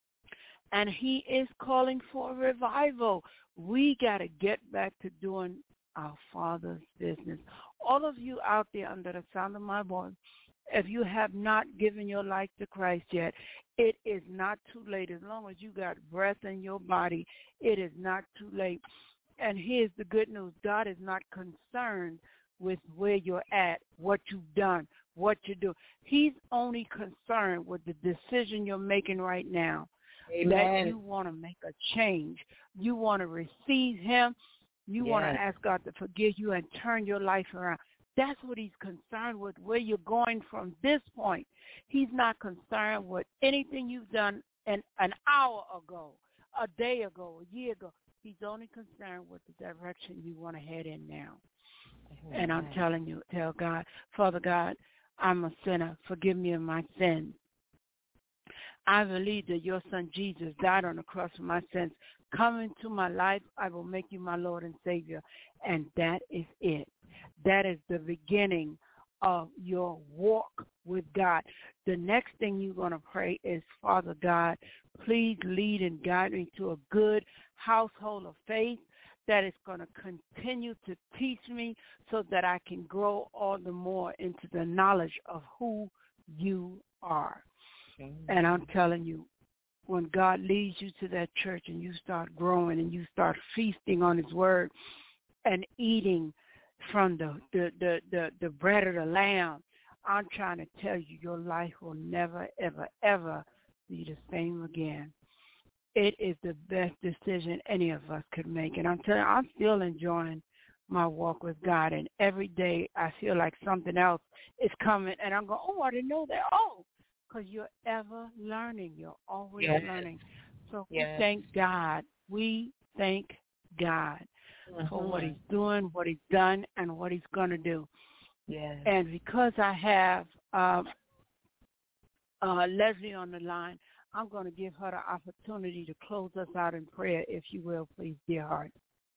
and he is calling for revival. We got to get back to doing our Father's business. All of you out there under the sound of my voice, if you have not given your life to Christ yet, it is not too late. As long as you got breath in your body, it is not too late. And here's the good news. God is not concerned with where you're at, what you've done, what you do. He's only concerned with the decision you're making right now. Amen. That you want to make a change. You want to receive him. You want to ask God to forgive you and turn your life around. That's what he's concerned with, where you're going from this point. He's not concerned with anything you've done an hour ago, a day ago, a year ago. He's only concerned with the direction you want to head in now. Amen. And I'm telling you, tell God, Father God, I'm a sinner. Forgive me of my sins. I believe that your son Jesus died on the cross for my sins. Come into my life. I will make you my Lord and Savior. And that is it. That is the beginning of your walk with God. The next thing you're going to pray is, Father God, please lead and guide me to a good household of faith that is going to continue to teach me so that I can grow all the more into the knowledge of who you are. And I'm telling you, when God leads you to that church and you start growing and you start feasting on his word and eating from the bread of the lamb, I'm trying to tell you, your life will never, ever, ever be the same again. It is the best decision any of us could make. And I'm telling you, I'm still enjoying my walk with God. And every day I feel like something else is coming. And I'm going, I didn't know that. Because you're ever learning. You're always learning. So we thank God. We thank God for what he's doing, what he's done, and what he's going to do. Yes. And because I have Leslie on the line, I'm going to give her the opportunity to close us out in prayer, if you will, please, dear heart.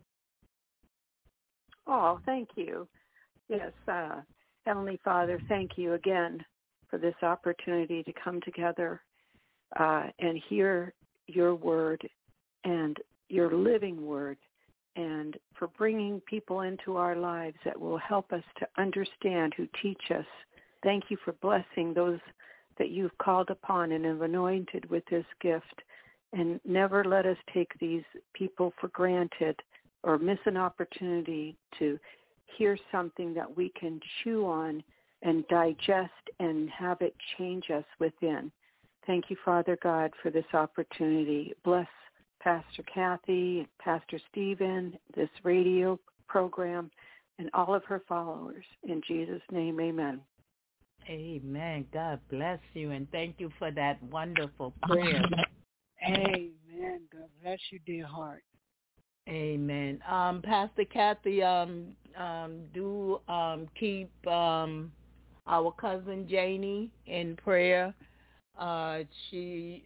Oh, thank you. Yes, Heavenly Father, thank you again for this opportunity to come together and hear your word and your living word, and for bringing people into our lives that will help us to understand, who teach us. Thank you for blessing those that you've called upon and have anointed with this gift, and never let us take these people for granted or miss an opportunity to hear something that we can chew on and digest and have it change us within. Thank you, Father God, for this opportunity. Bless Pastor Kathy, Pastor Stephen, this radio program, and all of her followers. In Jesus' name, amen. Amen. God bless you, and thank you for that wonderful prayer. Amen. God bless you, dear heart. Amen. Pastor Kathy, do keep our cousin Janie in prayer. She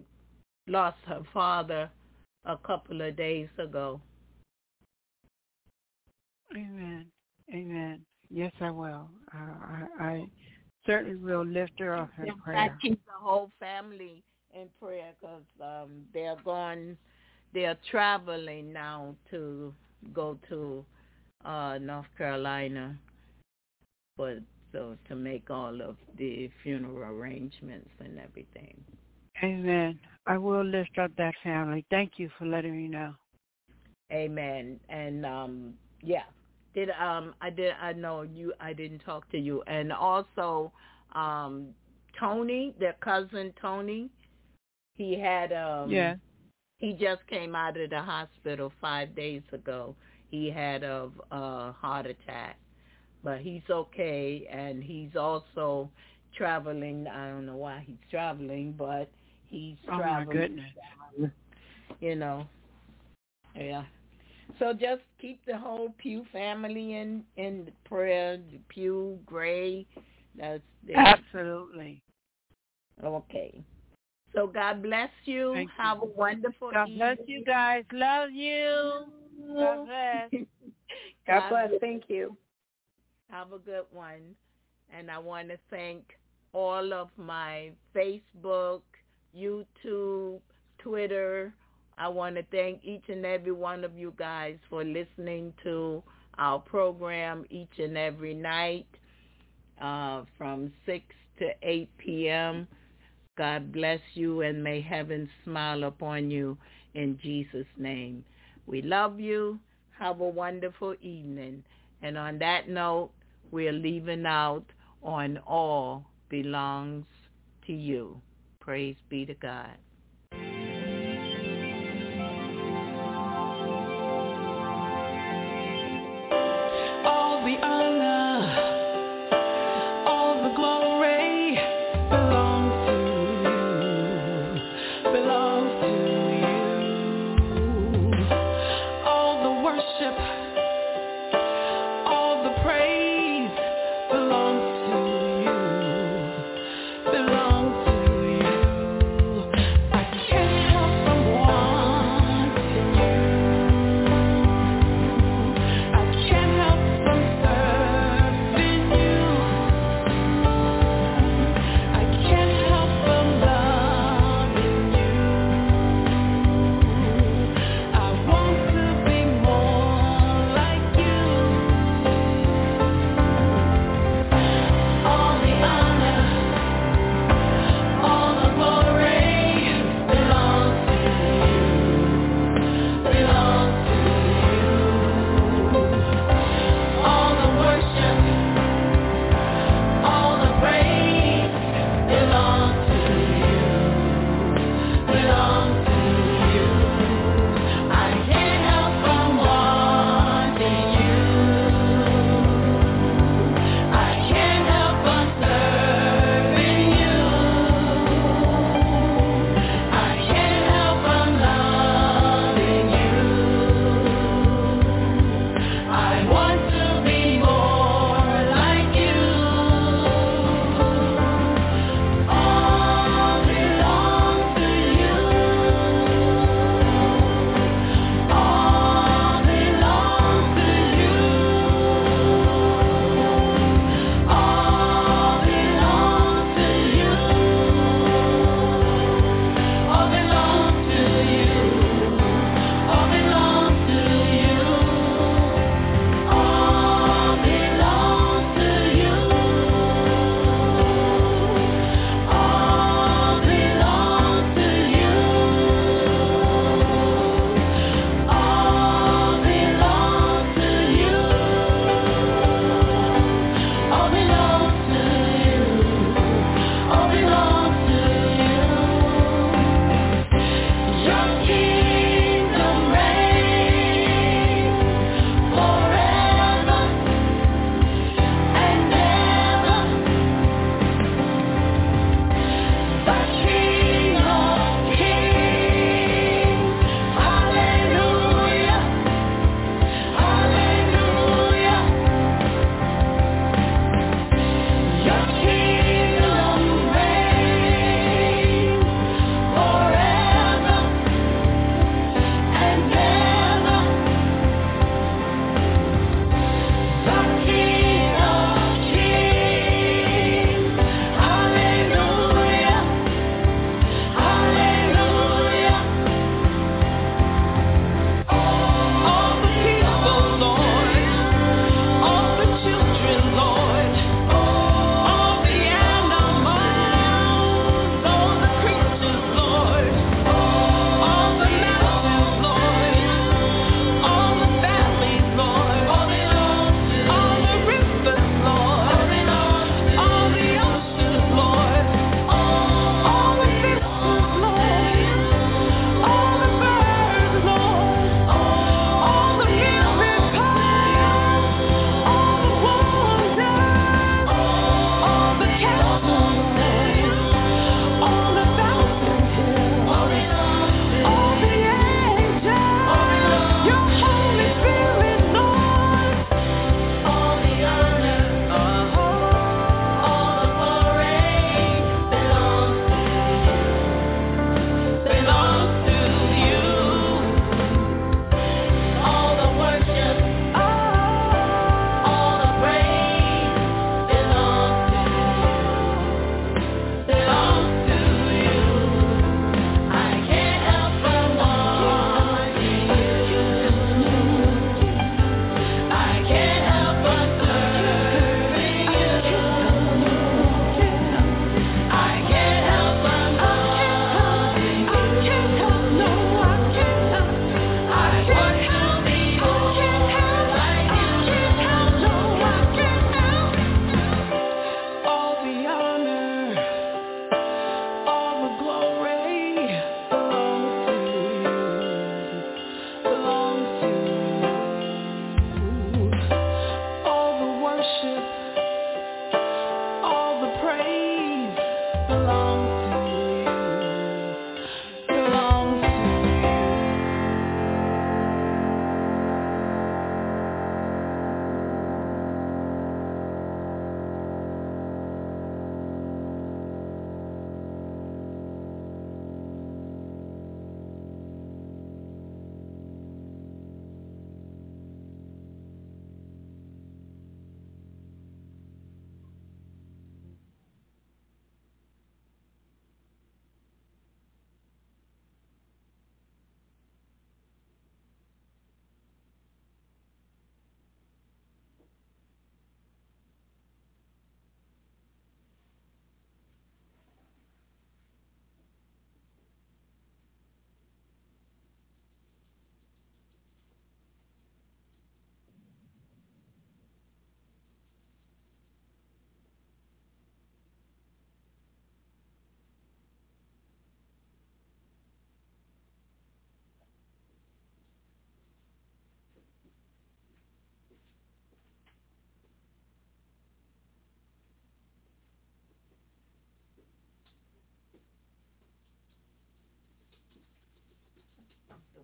lost her father a couple of days ago. Amen. Amen. Yes, I will. I certainly will lift her up in prayer. I keep the whole family in prayer because they're traveling now to go to North Carolina to make all of the funeral arrangements and everything. Amen. I will lift up that family. Thank you for letting me know. Amen. And yeah. I know you. I didn't talk to you, and also Tony, their cousin Tony. He had He just came out of the hospital 5 days ago. He had a heart attack, but he's okay, and he's also traveling. I don't know why he's traveling, but he's traveling. Oh my goodness. You know, yeah. So just keep the whole Pugh family in prayer. Pugh, Gray, absolutely. Okay. So God bless you. Thank Have you. a wonderful God evening. bless you guys. Love you. God bless. God bless. Thank you. Have a good one. And I want to thank all of my Facebook, YouTube, Twitter. I want to thank each and every one of you guys for listening to our program each and every night from 6 to 8 p.m. God bless you, and may heaven smile upon you in Jesus' name. We love you. Have a wonderful evening. And on that note, we're leaving out on All Belongs to You. Praise be to God. All the honor, all the glory belongs to you, belongs to you. All the worship, all the praise belongs to you, belongs to you.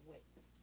with.